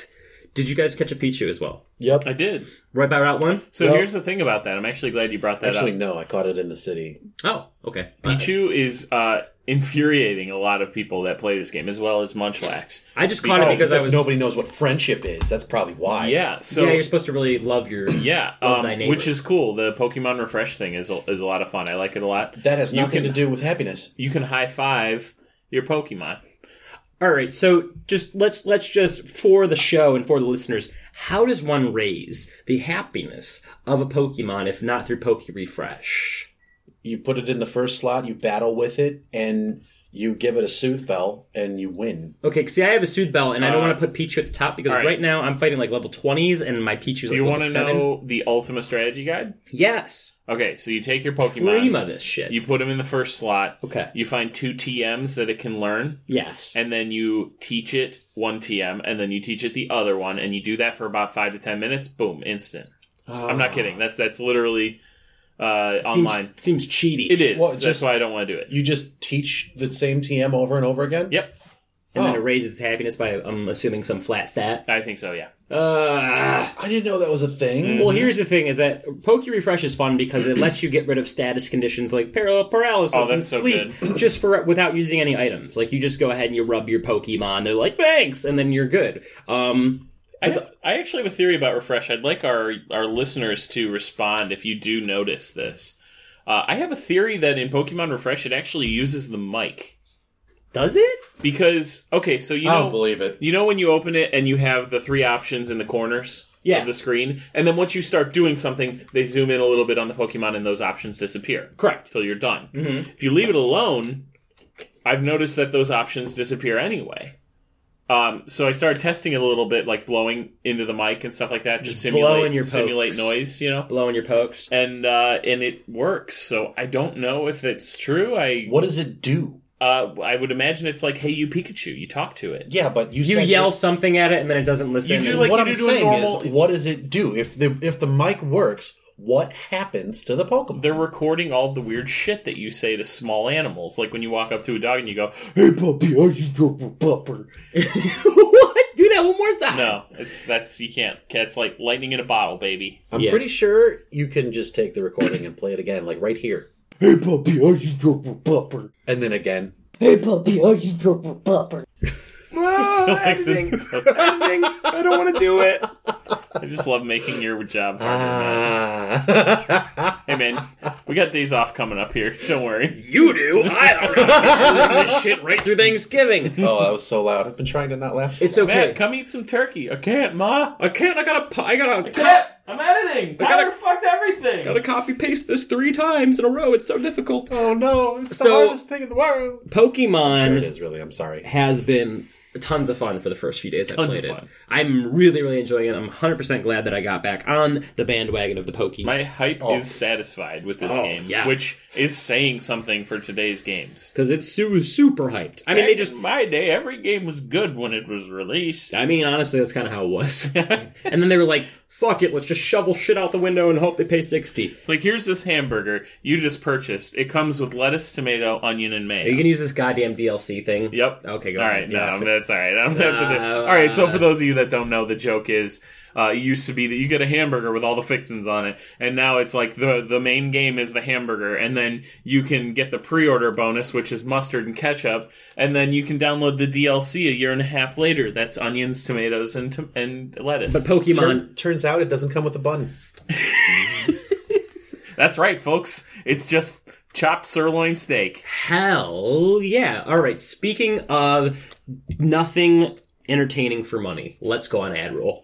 Did you guys catch a Pichu as well? Yep. I did. Right by Route 1? So Well- here's the thing about that. I'm actually glad you brought that Actually, up. no. I caught it in the city. Oh, okay. Pichu is infuriating a lot of people that play this game, as well as Munchlax. I just caught it because I was... nobody knows what friendship is. That's probably why. Yeah, so yeah, you're supposed to really love your... yeah, love thy neighbor. which is cool. The Pokemon Refresh thing is a lot of fun. I like it a lot. That has You nothing can- to do with happiness. You can high five your Pokemon. All right, so just let's just for the show and for the listeners, how does one raise the happiness of a Pokemon if not through Poke Refresh? You put it in the first slot, you battle with it, and you give it a Soothe Bell, and you win. Okay, see, I have a Soothe Bell, and I don't want to put Pichu at the top because all right. right now I'm fighting like level 20s, and my Pichu's Do like you level want to 7. know the Ultima Strategy Guide? Yes. Okay, so you take your Pokemon, Prima this shit. you put them in the first slot. Okay. You find 2 TMs that it can learn, Yes. and then you teach it 1 TM, and then you teach it the other one, and you do that for about 5 to 10 minutes. Boom, instant. I'm not kidding. That's literally online. Seems cheaty. It is. Well, That's just- why I don't want to do it. You just teach the same TM over and over again? Yep, And then Oh. it raises happiness by, I'm assuming, some flat stat. I think so. Yeah. I didn't know that was a thing. Well, here's the thing: is that Poke Refresh is fun because it lets you get rid of status conditions like paralysis Oh, and that's so sleep just for without using any items. Like you just go ahead and you rub your Pokemon. They're like, thanks, and then you're good. I actually have a theory about Refresh. I'd like our listeners to respond if you do notice this. I have a theory that in Pokemon Refresh it actually uses the mic. Does it? Because, okay, so you I know... don't believe it. You know when you open it and you have the 3 options in the corners Yeah. of the screen? And then once you start doing something, they zoom in a little bit on the Pokemon and those options disappear. Correct. Until you're done. Mm-hmm. If you leave it alone, I've noticed that those options disappear anyway. So I started testing it a little bit, like blowing into the mic and stuff like that to blowing your simulate pokes. noise, you know? Blowing your pokes. And it works. So I don't know if it's true. What does it do? I would imagine it's like, hey, you Pikachu. You talk to it. Yeah, but you You said yell something at it and then it doesn't listen. You do and- like- what you I'm do a saying normal- is, what does it do? If the mic works, what happens to the Pokemon? They're recording all the weird shit that you say to small animals. Like when you walk up to a dog and you go, hey, puppy, are you a pupper? What? Do that one more time. No, you can't. It's like lightning in a bottle, baby. I'm Yeah. pretty sure you can just take the recording and play it again, like right here. Hey puppy, are you a pupper? And then again. Hey puppy, are you a pupper? Editing. I don't want to do it. I just love making your job harder, man. Ah. Hey, man, we got days off coming up here. Don't worry. You do. I don't know. Run this shit right through Thanksgiving. Oh, that was so loud. I've been trying to not laugh. So It's loud. okay. Matt, come eat some turkey. I can't, Ma. I can't. I gotta. I'm editing. Tyler fucked everything. Gotta copy paste this 3 times in a row. It's so difficult. Oh no! It's the So- hardest thing in the world. Pokemon Sure, it is really. I'm sorry. has been tons of fun for the first few days I Tons played of it. fun. I'm really, really enjoying it. I'm 100% glad that I got back on the bandwagon of the Pokies. My hype is satisfied with this game, yeah. which is saying something for today's games. Because it's super hyped. I mean, they Back just... in my day, every game was good when it was released. I mean, honestly, that's kind of how it was. And then they were like, fuck it, let's just shovel shit out the window and hope they pay 60. It's like, here's this hamburger you just purchased. It comes with lettuce, tomato, onion, and mayo. Are you going to use this goddamn DLC thing? Yep. Okay, go All ahead. right, Yeah. no, that's all right. I'm gonna have to do. All right, so for those of you that don't know, the joke is it used to be that you get a hamburger with all the fixins on it, and now it's like the main game is the hamburger, and then you can get the pre-order bonus, which is mustard and ketchup, and then you can download the DLC a year and a half later. That's onions, tomatoes, and lettuce. But Pokemon... Turns out it doesn't come with a bun. That's right, folks. It's just chopped sirloin steak. Hell yeah. All right, speaking of nothing entertaining for money, let's go on ad roll.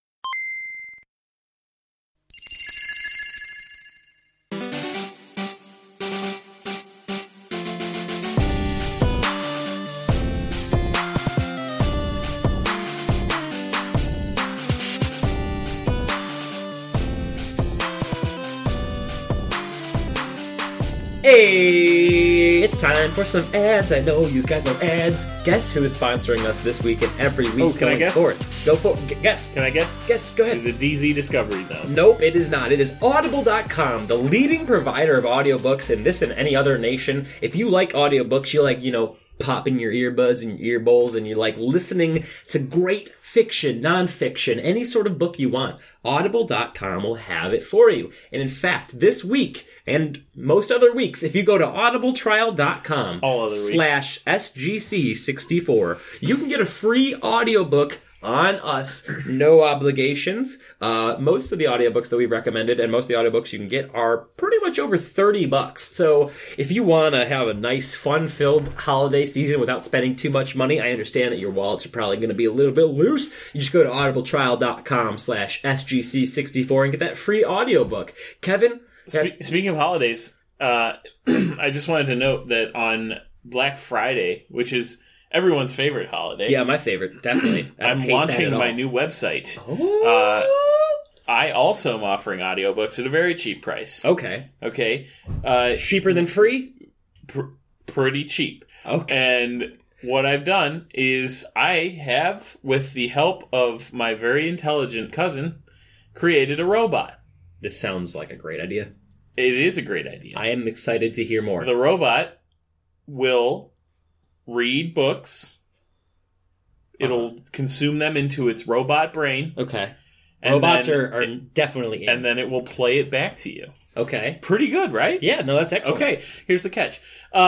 Hey, it's time for some ads. I know you guys love ads. Guess who is sponsoring us this week and every week Oh, can I going guess? forward? Go for guess. Can I guess? Guess. Go ahead. Is it DZ Discovery Zone? Nope, it is not. It is Audible.com, the leading provider of audiobooks in this and any other nation. If you like audiobooks, you like, pop in your earbuds and your ear bowls and you're like listening to great fiction, nonfiction, any sort of book you want, Audible.com will have it for you. And in fact, this week and most other weeks, if you go to audibletrial.com /SGC64, you can get a free audiobook on us, no obligations. Most of the audiobooks that we've recommended and most of the audiobooks you can get are pretty much over $30. So if you want to have a nice, fun-filled holiday season without spending too much money, I understand that your wallets are probably going to be a little bit loose. You just go to audibletrial.com /SGC64 and get that free audiobook. Kevin? Speaking of holidays, I just wanted to note that on Black Friday, which is everyone's favorite holiday. Yeah, my favorite, definitely. I'm launching my new website. Oh. I also am offering audiobooks at a very cheap price. Okay. Cheaper than free? Pretty cheap. Okay. And what I've done is I have, with the help of my very intelligent cousin, created a robot. This sounds like a great idea. It is a great idea. I am excited to hear more. The robot will read books. It'll consume them into its robot brain. Okay. And robots are definitely in. And then it will play it back to you. Okay. Pretty good, right? Yeah, no, that's excellent. Okay, here's the catch.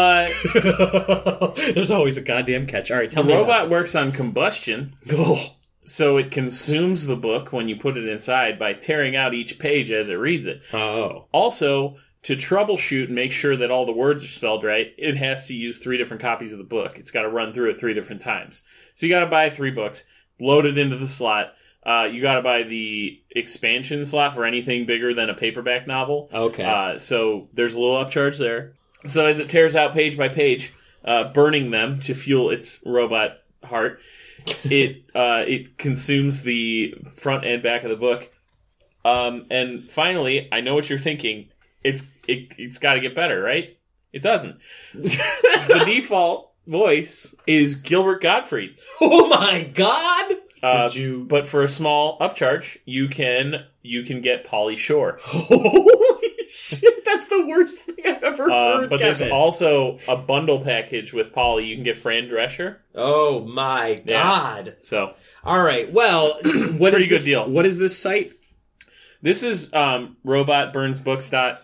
There's always a goddamn catch. All right, tell me. The robot works on combustion. Oh. So it consumes the book when you put it inside by tearing out each page as it reads it. Oh. Also, to troubleshoot and make sure that all the words are spelled right, it has to use 3 different copies of the book. It's got to run through it 3 different times. So you got to buy 3 books, load it into the slot. You got to buy the expansion slot for anything bigger than a paperback novel. Okay. So there's a little upcharge there. So as it tears out page by page, burning them to fuel its robot heart, it consumes the front and back of the book. And finally, I know what you're thinking. It's got to get better, right? It doesn't. The default voice is Gilbert Gottfried. Oh my god! But for a small upcharge, you can get Pauly Shore. Holy shit! That's the worst thing I've ever heard. But Kevin. there's also a bundle package with Pauly. You can get Fran Drescher. Oh my god! Yeah. So, all right. Well, pretty good deal. What is this site? This is robotburnsbooks.prom.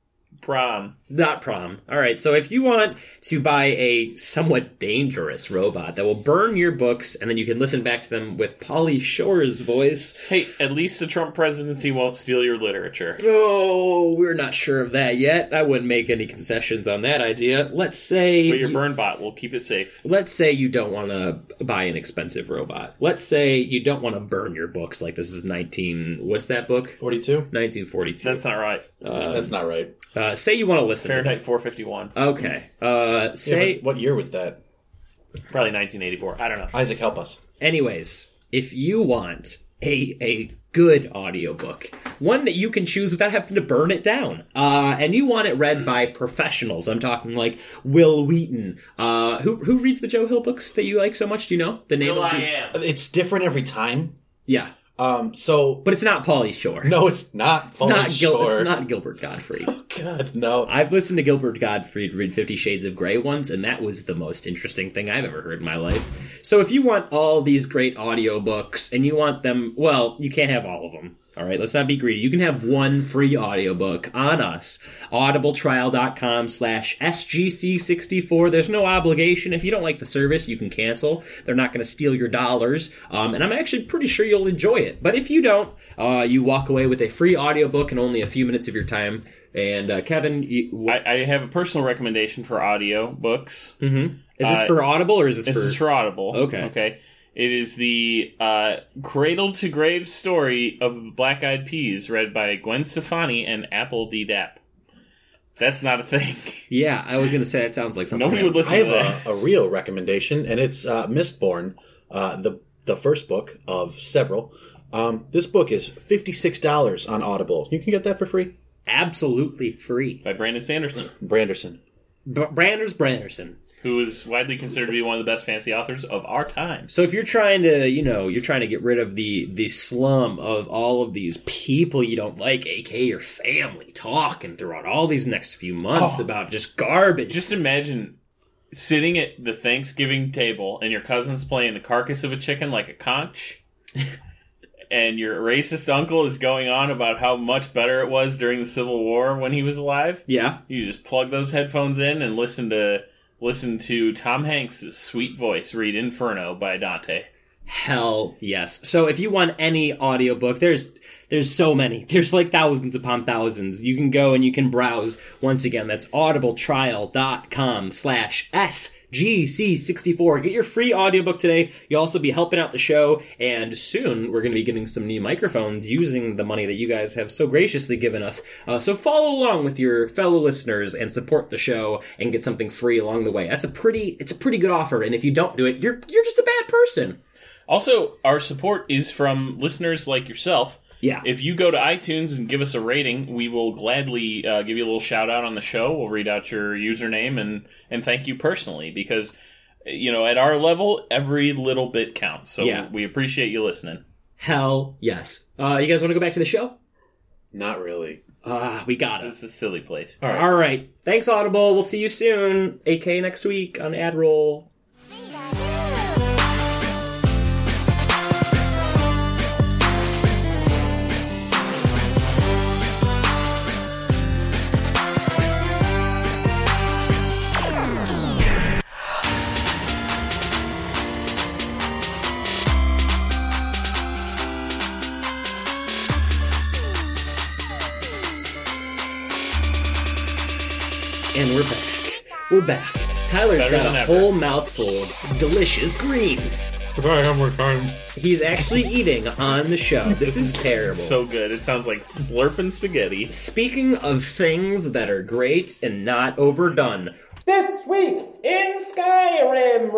.prom. All right, so if you want to buy a somewhat dangerous robot that will burn your books and then you can listen back to them with Pauly Shore's voice... Hey, at least the Trump presidency won't steal your literature. Oh, we're not sure of that yet. I wouldn't make any concessions on that idea. Let's say... But your burn bot will keep it safe. Let's say you don't want to buy an expensive robot. Let's say you don't want to burn your books like this is what's that book? 42? 1942. That's not right. That's not right. Say you want to listen Fahrenheit to 451. Okay. Yeah, what year was that? Probably 1984. I don't know. Isaac, help us. Anyways, if you want a good audiobook, one that you can choose without having to burn it down, and you want it read by professionals, I'm talking like Will Wheaton. Who reads the Joe Hill books that you like so much? Do you know the name? Will I Am. It's different every time. Yeah. But it's not Pauly Shore. No, it's not. It's not Gilbert Gottfried. Oh God, no! I've listened to Gilbert Gottfried read 50 Shades of Grey once, and that was the most interesting thing I've ever heard in my life. So if you want all these great audiobooks, and you want them, well, you can't have all of them. All right, let's not be greedy. You can have one free audiobook on us. audibletrial.com/SGC64. There's no obligation. If you don't like the service, you can cancel. They're not going to steal your dollars. And I'm actually pretty sure you'll enjoy it. But if you don't, you walk away with a free audiobook in only a few minutes of your time. And Kevin... I have a personal recommendation for audio books. Mm-hmm. Is this for Audible or is this for... This is for Audible. Okay. It is the Cradle to Grave story of Black Eyed Peas, read by Gwen Stefani and Apple D. Dap. That's not a thing. Yeah, I was going to say that sounds like something. Nobody would listen to that. I have a real recommendation, and it's Mistborn, the first book of several. This book is $56 on Audible. You can get that for free. Absolutely free. By Brandon Sanderson. Branderson. Branderson. Who is widely considered to be one of the best fantasy authors of our time. So if you're trying to get rid of the slum of all of these people you don't like, aka your family, talking throughout all these next few months about just garbage. Just imagine sitting at the Thanksgiving table and your cousin's playing the carcass of a chicken like a conch, and your racist uncle is going on about how much better it was during the Civil War when he was alive. Yeah. You just plug those headphones in and listen to Tom Hanks' sweet voice read Inferno by Dante. Hell yes. So if you want any audiobook, there's so many. There's like thousands upon thousands. You can go and you can browse. Once again, that's audibletrial.com/SGC64. Get your free audiobook today. You'll also be helping out the show. And soon we're going to be getting some new microphones using the money that you guys have so graciously given us. So follow along with your fellow listeners and support the show and get something free along the way. It's a pretty good offer. And if you don't do it, you're just a bad person. Also, our support is from listeners like yourself. Yeah. If you go to iTunes and give us a rating, we will gladly give you a little shout out on the show. We'll read out your username and thank you personally because, at our level, every little bit counts. So we appreciate you listening. Hell yes. You guys want to go back to the show? Not really. We got it. This is a silly place. All right. Thanks, Audible. We'll see you soon. AK next week on AdRoll. And we're back. Tyler's Better got than a ever. whole mouthful of delicious greens. He's actually eating on the show. This is terrible. So good. It sounds like slurping spaghetti. Speaking of things that are great and not overdone, this week in Skyrim,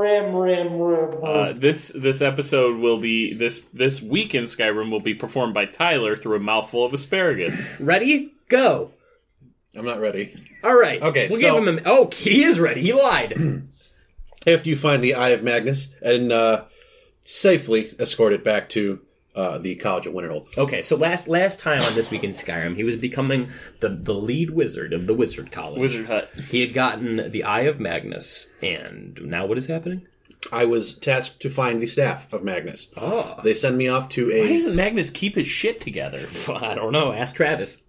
This episode will be this week in Skyrim will be performed by Tyler through a mouthful of asparagus. Ready? Go. I'm not ready. All right. Okay, We'll so- give him a... Oh, he is ready. He lied. After you find the Eye of Magnus and safely escort it back to the College of Winterhold. Okay, so last time on This Week in Skyrim, he was becoming the lead wizard of the Wizard College. Wizard Hut. He had gotten the Eye of Magnus, and now what is happening? I was tasked to find the Staff of Magnus. Oh. They send me off to Why a... doesn't Magnus keep his shit together? I don't know. Ask Travis.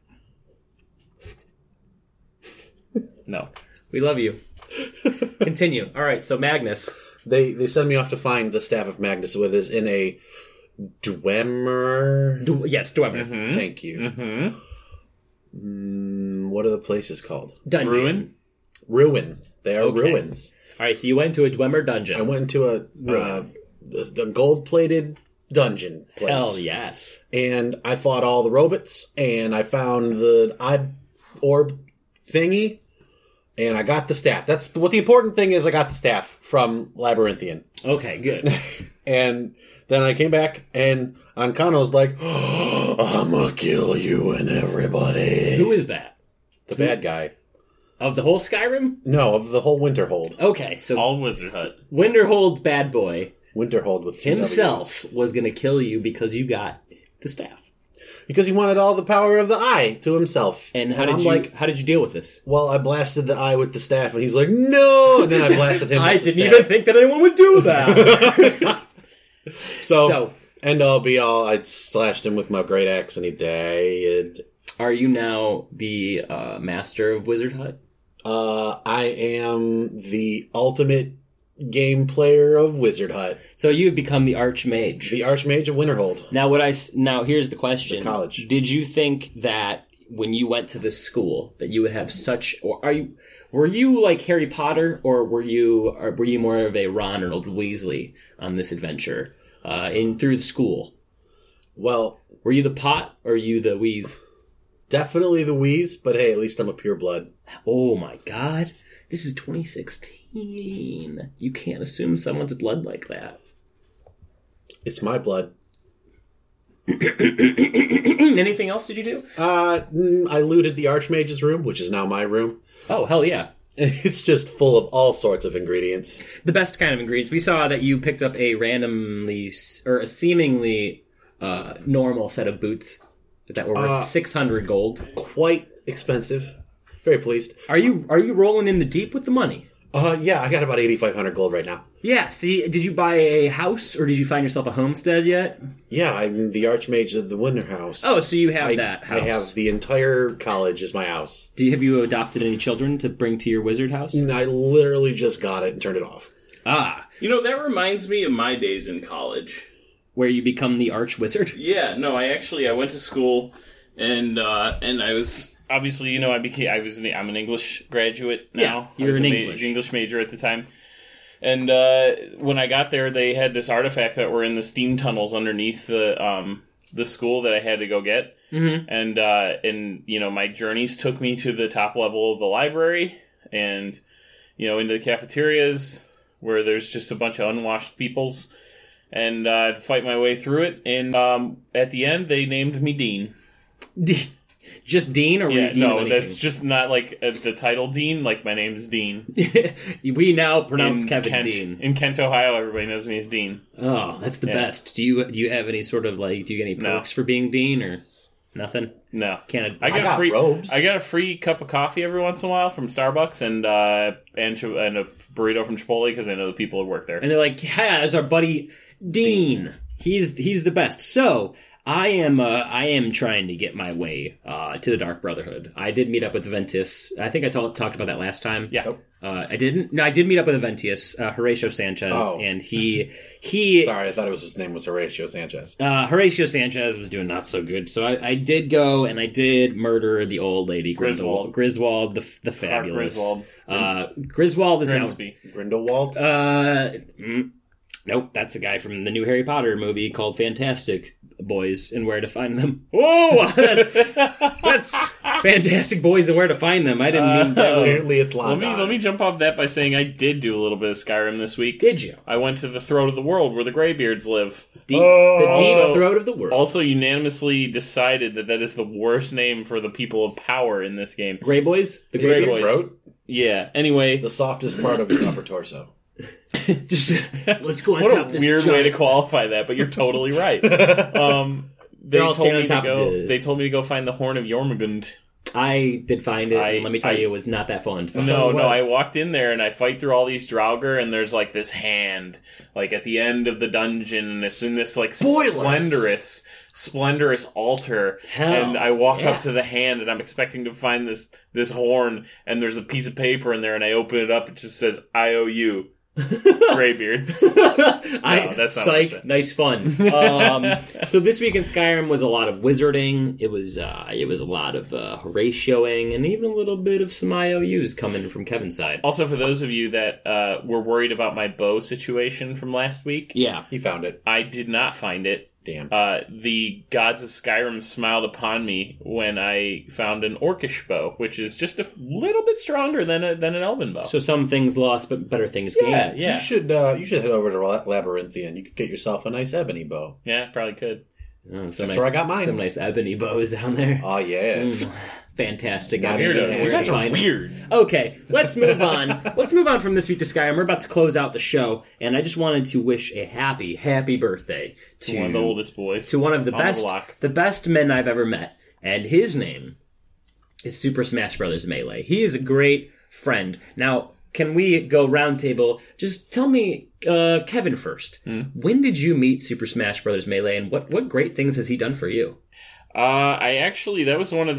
No. We love you. Continue. All right, so Magnus. They send me off to find the Staff of Magnus, which is in a Dwemer... Yes, Dwemer. Thank you. What are the places called? Dungeon. Ruin? Ruin. They are Okay. ruins. All right, so you went to a Dwemer dungeon. I went into the gold-plated dungeon place. Hell yes. And I fought all the robots, and I found the eye orb thingy, and I got the staff. That's what the important thing is. I got the staff from Labyrinthian. Okay, good. And then I came back, and Ankano's like, I'm gonna kill you and everybody. Who is that? The bad guy. Of the whole Skyrim? No, of the whole Winterhold. Okay, so All Wizard Hut. Winterhold's bad boy Winterhold with 2 himself Ws. was going to kill you because you got the staff. Because he wanted all the power of the eye to himself. And how I'm did you like, how did you deal with this? well, I blasted the eye with the staff, and he's like, no! And then I blasted him I with the didn't staff. even think that anyone would do that. So, end all be all, I slashed him with my great axe, and he died. Are you now the master of Wizard Hut? I am the ultimate game player of Wizard Hut. So you've become the Archmage. The Archmage of Winterhold. Now here's the question. The college. Did you think that when you went to this school that you would have such, or were you like Harry Potter, or were you more of a Ronald Weasley on this adventure through the school? Well, Were you the Pot or you the Wheeze? definitely the Wheeze, but hey, at least I'm a pureblood. Oh my God, this is 2016. You can't assume someone's blood like that. It's my blood. Anything else did you do? I looted the Archmage's room, which is now my room. Oh hell yeah. It's just full of all sorts of ingredients. The best kind of ingredients. We saw that you picked up a a seemingly normal set of boots that were worth 600 gold. Quite expensive. Very pleased. Are you rolling in the deep with the money? Yeah, I got about 8,500 gold right now. Yeah, see, did you buy a house, or did you find yourself a homestead yet? Yeah, I'm the Archmage of the Winter House. Oh, so you have that house. I have the entire college as my house. Have you adopted any children to bring to your wizard house? And I literally just got it and turned it off. Ah, You know, that reminds me of my days in college. where you become the arch wizard? Yeah, no, I went to school, and I was obviously, I'm an English graduate now. Yeah, you're I was an an English major at the time, and when I got there, they had this artifact that were in the steam tunnels underneath the school that I had to go get, and my journeys took me to the top level of the library, and into the cafeterias where there's just a bunch of unwashed peoples. And I'd fight my way through it, and at the end, they named me Dean. Just Dean, or were you Dean of anything? That's just not like the title Dean. Like, my name's Dean. We now pronounce In Kevin Kent, Dean. In Kent, Ohio, everybody knows me as Dean. Oh, that's the best. Do you have any sort of do you get any perks for being Dean, or nothing? No, Can't I got free robes. I got a free cup of coffee every once in a while from Starbucks, and a burrito from Chipotle because I know the people who work there. And they're like, yeah, there's our buddy Dean. He's the best. So I am trying to get my way to the Dark Brotherhood. I did meet up with Ventius. I think I talked about that last time. Yeah. Nope. I didn't. No, I did meet up with Ventius, Horatio Sanchez, and he. Sorry, I thought his name was Horatio Sanchez. Horatio Sanchez was doing not so good, so I did go and I did murder the old lady Griswold. Griswold, the fabulous Griswold. Griswold is Grimsby. Grindelwald? Nope, that's a guy from the new Harry Potter movie called Fantastic Boys and Where to Find Them. Whoa! That's Fantastic Boys and Where to Find Them. I didn't mean that. Apparently it's London. Let me jump off that by saying I did do a little bit of Skyrim this week. Did you? I went to the Throat of the World where the Greybeards live. The deep Also- throat of the world. Also unanimously decided that is the worst name for the people of power in this game. Grey Boys? The Grey Great Boys. Throat? Yeah, anyway. The softest part of your upper torso. Just let's go on What top a this weird way to giant- qualify that, but you're totally right. They all told standing me on to top of go. the- They told me to go find the Horn of Jormungand. I did find it, I- and let me tell I- you, it was not that fun. No, what. I walked in there and I fight through all these Draugr, and there's like this hand, like at the end of the dungeon, and it's in this like Spoilers! splendorous altar. Hell, and I walk yeah. up to the hand, and I'm expecting to find this horn, and there's a piece of paper in there, and I open it up, it just says IOU. Greybeards. that's not psych, what I said. nice fun. So this week in Skyrim was a lot of wizarding. It was a lot of Horatioing, and even a little bit of some IOUs coming from Kevin's side. Also, for those of you that were worried about my bow situation from last week, Yeah, He found it. I did not find it. Damn. The gods of Skyrim smiled upon me when I found an orcish bow, which is just a little bit stronger than an elven bow. so some things lost, but better things yeah, gained. yeah, You should head over to Labyrinthian. You could get yourself a nice ebony bow. yeah, probably could. Some That's where I got mine. Some nice ebony bows down there. Oh, yeah. Fantastic. Not ebony weirdos. bows. You guys are Fine. weird. Okay, let's move on. Let's move on from this week to Skyrim. We're about to close out the show, and I just wanted to wish a happy birthday to One of the oldest boys. to one of the on best block. the best men I've ever met, and his name is Super Smash Brothers Melee. He is a great friend. Now, can we go round table? Just tell me, Kevin first. When did you meet Super Smash Brothers Melee, and what great things has he done for you? That was one of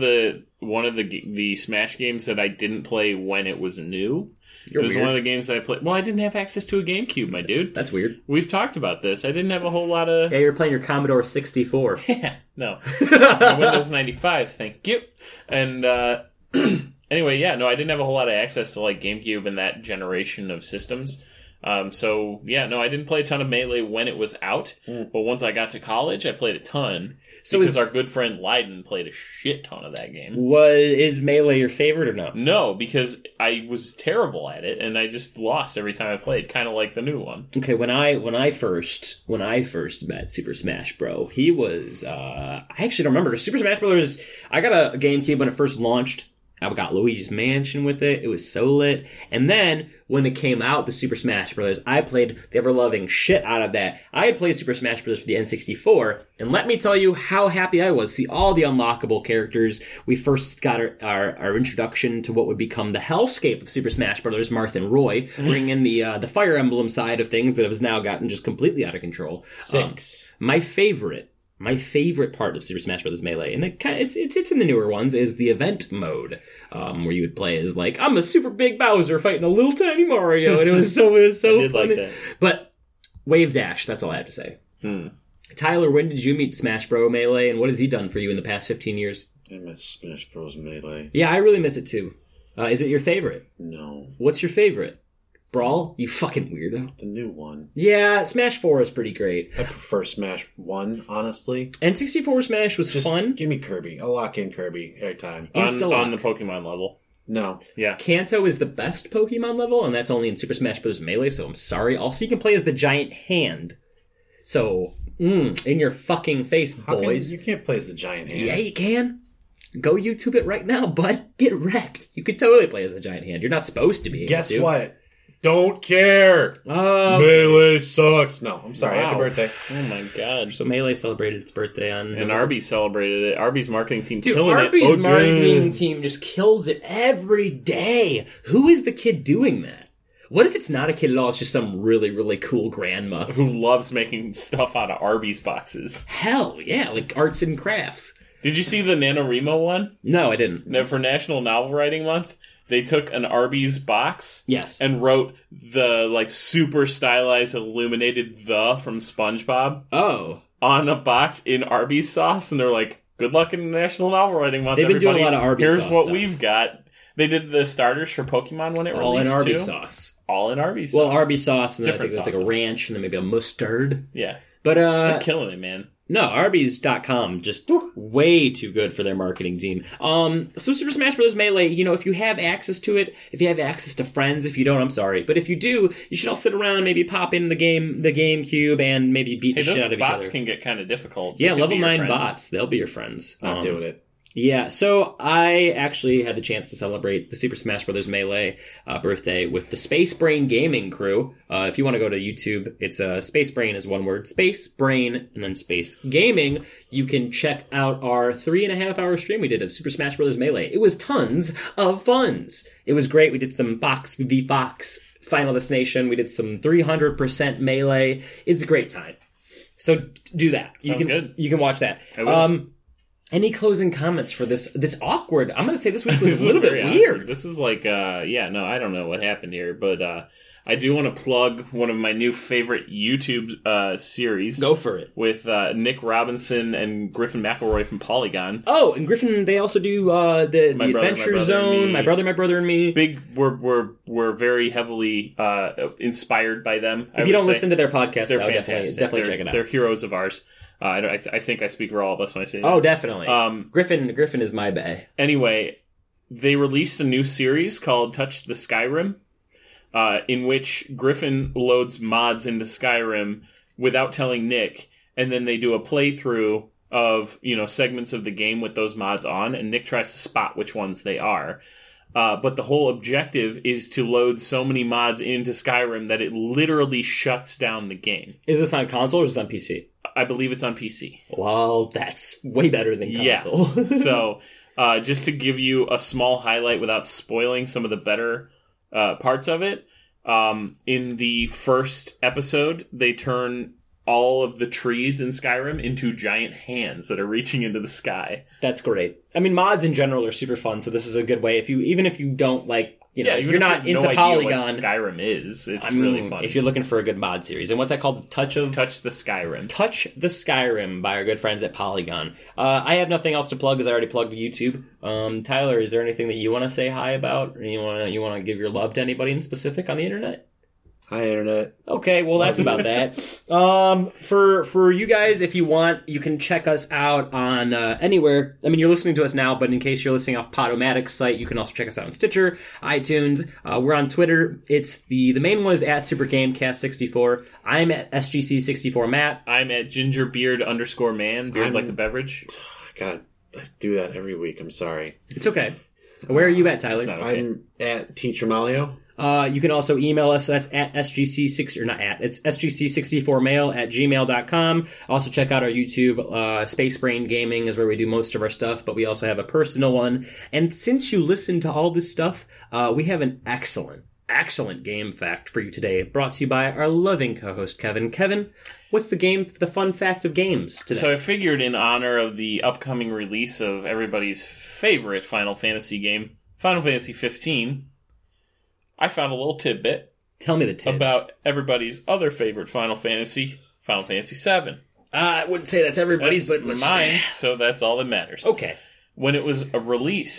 the Smash games that I didn't play when it was new. It was weird. one of the games that I played. Well, I didn't have access to a GameCube, my dude. That's weird. We've talked about this. I didn't have a whole lot of. Yeah, you're playing your Commodore 64. Yeah, no. Windows 95, thank you. And anyway, yeah, no, I didn't have a whole lot of access to like GameCube and that generation of systems. So yeah, no, I didn't play a ton of Melee when it was out, but once I got to college, I played a ton. So because is- our good friend Leiden played a shit ton of that game. Is Melee your favorite or no? No, because I was terrible at it, and I just lost every time I played, kind of like the new one. Okay, when I first met Super Smash Bro, he was I actually don't remember. Super Smash Bros. I got a GameCube when it first launched. I got Luigi's Mansion with it. It was so lit. And then, when it came out, the Super Smash Bros., I played the ever-loving shit out of that. I had played Super Smash Bros. For the N64, and let me tell you how happy I was. See all the unlockable characters. We first got our introduction to what would become the hellscape of Super Smash Bros., Marth and Roy, bringing in the Fire Emblem side of things that has now gotten just completely out of control. 6. My favorite part of Super Smash Bros. Melee, and it's in the newer ones, is the event mode, where you would play as like, I'm a super big Bowser fighting a little tiny Mario, and it was so I funny. did like that. But Wave Dash, that's all I have to say. Tyler, when did you meet Smash Bros. Melee, and what has he done for you in the past 15 years? I miss Smash Bros. Melee. Yeah, I really miss it too. Is it your favorite? No. What's your favorite? Brawl? You fucking weirdo. The new one. Yeah, Smash 4 is pretty great. I prefer Smash 1, honestly. And 64 Smash was Just fun. give me Kirby. I'll lock in Kirby every time. On the Pokemon level. No. Yeah. Kanto is the best Pokemon level, and that's only in Super Smash Bros. Melee, so I'm sorry. Also, you can play as the giant hand. So, in your fucking face, How can- boys. you can't play as the giant hand. Yeah, you can. Go YouTube it right now, bud. Get wrecked. You could totally play as the giant hand. You're not supposed to be. Guess able to. what? Don't care. Melee sucks. No, I'm sorry. Wow. Happy birthday. Oh my god. So Melee celebrated its birthday on... And Arby's celebrated it. Arby's marketing team Dude, killing Arby's it. marketing team just kills it every day. Who is the kid doing that? What if it's not a kid at all? It's just some really, really cool grandma. Who loves making stuff out of Arby's boxes. Hell, yeah, like arts and crafts. Did you see the NaNoWriMo one? No, I didn't. Now, for National Novel Writing Month, they took an Arby's box Yes. and wrote the like super stylized illuminated "the" from SpongeBob Oh. on a box in Arby's sauce, and they're like, "Good luck in National Novel Writing Month, They've been doing everybody. a lot of Arby's Here's sauce what stuff. we've got." They did the starters for Pokemon when it All in released Arby's too. sauce. All in Arby's. Well, sauce. Arby's sauce, and then Different I think there's like a sauces. ranch, and then maybe a mustard. Yeah, But, they're killing it, man. no, Arby's.com, just way too good for their marketing team. So Super Smash Bros. Melee, you know, if you have access to it, if you have access to friends, if you don't, I'm sorry. But if you do, you should all sit around, maybe pop in the GameCube, and maybe beat Hey, the shit out those of each bots other. can get kind of difficult. Yeah, They can level be your 9 friends. bots, they'll be your friends. Not doing it. Yeah, so I actually had the chance to celebrate the Super Smash Bros. Melee birthday with the Space Brain Gaming crew. If you want to go to YouTube, it's Space Brain is one word, Space Brain, and then Space Gaming. You can check out our 3.5-hour stream we did of Super Smash Bros. Melee. It was tons of funs. It was great. We did some Fox v Fox Final Destination. We did some 300% Melee. It's a great time. So do that. Sounds good. You can watch that. I will. Any closing comments for this awkward? I'm going to say this week was This a little is bit very weird. awkward. This is like, I don't know what happened here, but I do want to plug one of my new favorite YouTube series. Go for it. With Nick Robinson and Griffin McElroy from Polygon. Oh, and Griffin, they also do the My Brother, Adventure My Brother and Zone, Me. My Brother and Me. We're very heavily inspired by them. If you don't listen to their podcast, they're I would fantastic. definitely check it out. They're heroes of ours. I think I speak for all of us when I say that. Oh, definitely. Um, Griffin is my bae. Anyway, they released a new series called Touch the Skyrim, in which Griffin loads mods into Skyrim without telling Nick, and then they do a playthrough of, segments of the game with those mods on, and Nick tries to spot which ones they are. But the whole objective is to load so many mods into Skyrim that it literally shuts down the game. Is this on console or is this on PC? I believe it's on PC. Well, that's way better than console. Yeah. So, just to give you a small highlight without spoiling some of the better parts of it, in the first episode, they turn all of the trees in Skyrim into giant hands that are reaching into the sky. That's great. I mean, mods in general are super fun, so this is a good way. Even if you don't like, if even you're if not you have into no idea Polygon, what Skyrim is, it's I mean, really fun. if you're looking for a good mod series. And what's that called? Touch the Skyrim. Touch the Skyrim by our good friends at Polygon. I have nothing else to plug because I already plugged the YouTube. Tyler, is there anything that you want to say hi about? Or you want to give your love to anybody in specific on the internet? Hi, Internet. Okay, well, that's about that. For you guys, if you want, you can check us out on anywhere. I mean, you're listening to us now, but in case you're listening off Podomatic's site, you can also check us out on Stitcher, iTunes. We're on Twitter. It's the main one is at SuperGamecast64. I'm at SGC64Matt. I'm at gingerbeard_man, beard like the beverage. I gotta do that every week. I'm sorry. It's okay. Where are you at, Tyler? It's not okay. I'm at Teacher Malio. You can also email us. That's at SGC6, or not at, it's SGC64mail@gmail.com. Also check out our YouTube. Space Brain Gaming is where we do most of our stuff, but we also have a personal one. And since you listen to all this stuff, we have an excellent game fact for you today, brought to you by our loving co-host, Kevin. Kevin, what's the fun fact of games today? So I figured in honor of the upcoming release of everybody's favorite Final Fantasy game, Final Fantasy 15, I found a little tidbit Tell me the tips. about everybody's other favorite Final Fantasy, Final Fantasy 7. I wouldn't say that's everybody's, That's but let's... mine, so that's all that matters. Okay. When it was when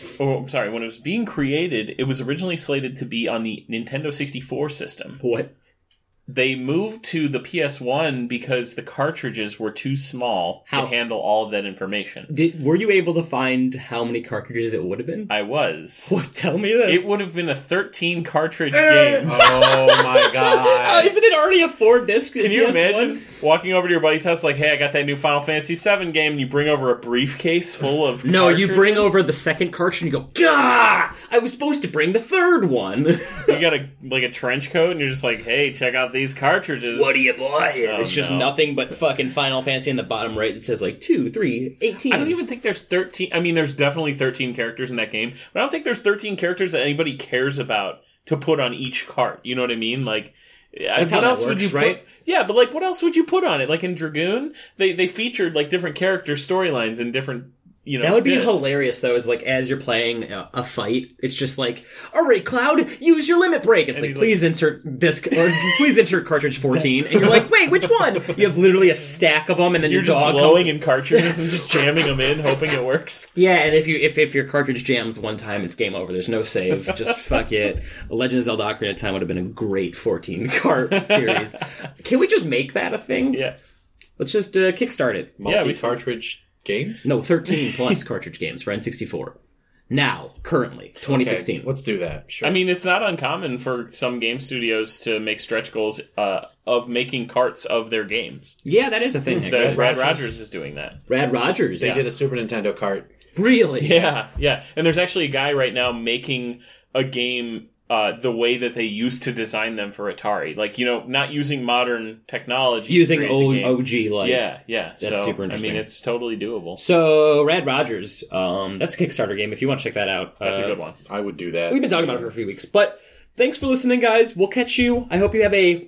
it was being created, it was originally slated to be on the Nintendo 64 system. What? They moved to the PS1 because the cartridges were too small How? to handle all of that information. Were you able to find how many cartridges it would have been? I was. What? Tell me this. It would have been a 13 cartridge game. Oh my god. Isn't it already a 4-disc? Can you imagine walking over to your buddy's house like, hey, I got that new Final Fantasy 7 game, and you bring over a briefcase full of No, you bring cartridges? over the second cartridge and you go, Gah! I was supposed to bring the third one. You got a trench coat, and you're just like, hey, check out these cartridges. What are you buying? Oh, it's just no. nothing but fucking Final Fantasy in the bottom right that says like 2, 3, 18. I don't even think there's 13. I mean, there's definitely 13 characters in that game, but I don't think there's 13 characters that anybody cares about to put on each cart. You know what I mean? Like, That's what how else that would you works, right? put? Yeah, but like, what else would you put on it? Like in Dragoon, they featured like different character storylines and different. That would be discs. hilarious, though, is like, as you're playing a fight, it's just like, alright, Cloud, use your limit break. It's And like, he's please insert disc, or please insert cartridge 14. And you're like, wait, which one? You have literally a stack of them, and then You're your just dog blowing comes... in cartridges and just jamming them in, hoping it works. Yeah, and if your cartridge jams one time, it's game over. There's no save. Just fuck it. Legend of Zelda Ocarina of Time would have been a great 14-cart series. Can we just make that a thing? Yeah. Let's just kickstart it. Multi-cartridge games? No, 13 plus cartridge games for N64. Now, currently, 2016. Okay, let's do that. Sure. I mean, it's not uncommon for some game studios to make stretch goals of making carts of their games. Yeah, that is a thing, actually. Rad Rogers is doing that. Rad Rogers. they did a Super Nintendo cart. Really? Yeah, yeah. And there's actually a guy right now making a game the way that they used to design them for Atari. Like, not using modern technology. to Using create the old game. OG, like... Yeah. That's super interesting. I mean, it's totally doable. So, Rad Rogers, that's a Kickstarter game if you want to check that out. That's a good one. I would do that. We've been talking about it for a few weeks. But thanks for listening, guys. We'll catch you. I hope you have a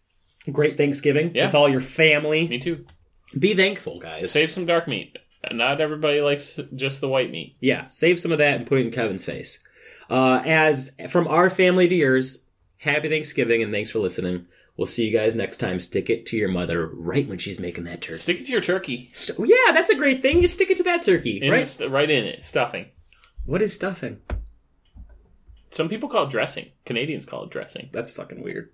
great Thanksgiving Yeah. with all your family. Me too. Be thankful, guys. Save some dark meat. Not everybody likes just the white meat. Yeah, save some of that and put it in Kevin's face. As from our family to yours, happy Thanksgiving and thanks for listening. We'll see you guys next time. Stick it to your mother right when she's making that turkey. Stick it to your turkey. Yeah, that's a great thing. You stick it to that turkey, right? Right in it. Stuffing. What is stuffing? Some people call it dressing. Canadians call it dressing. That's fucking weird.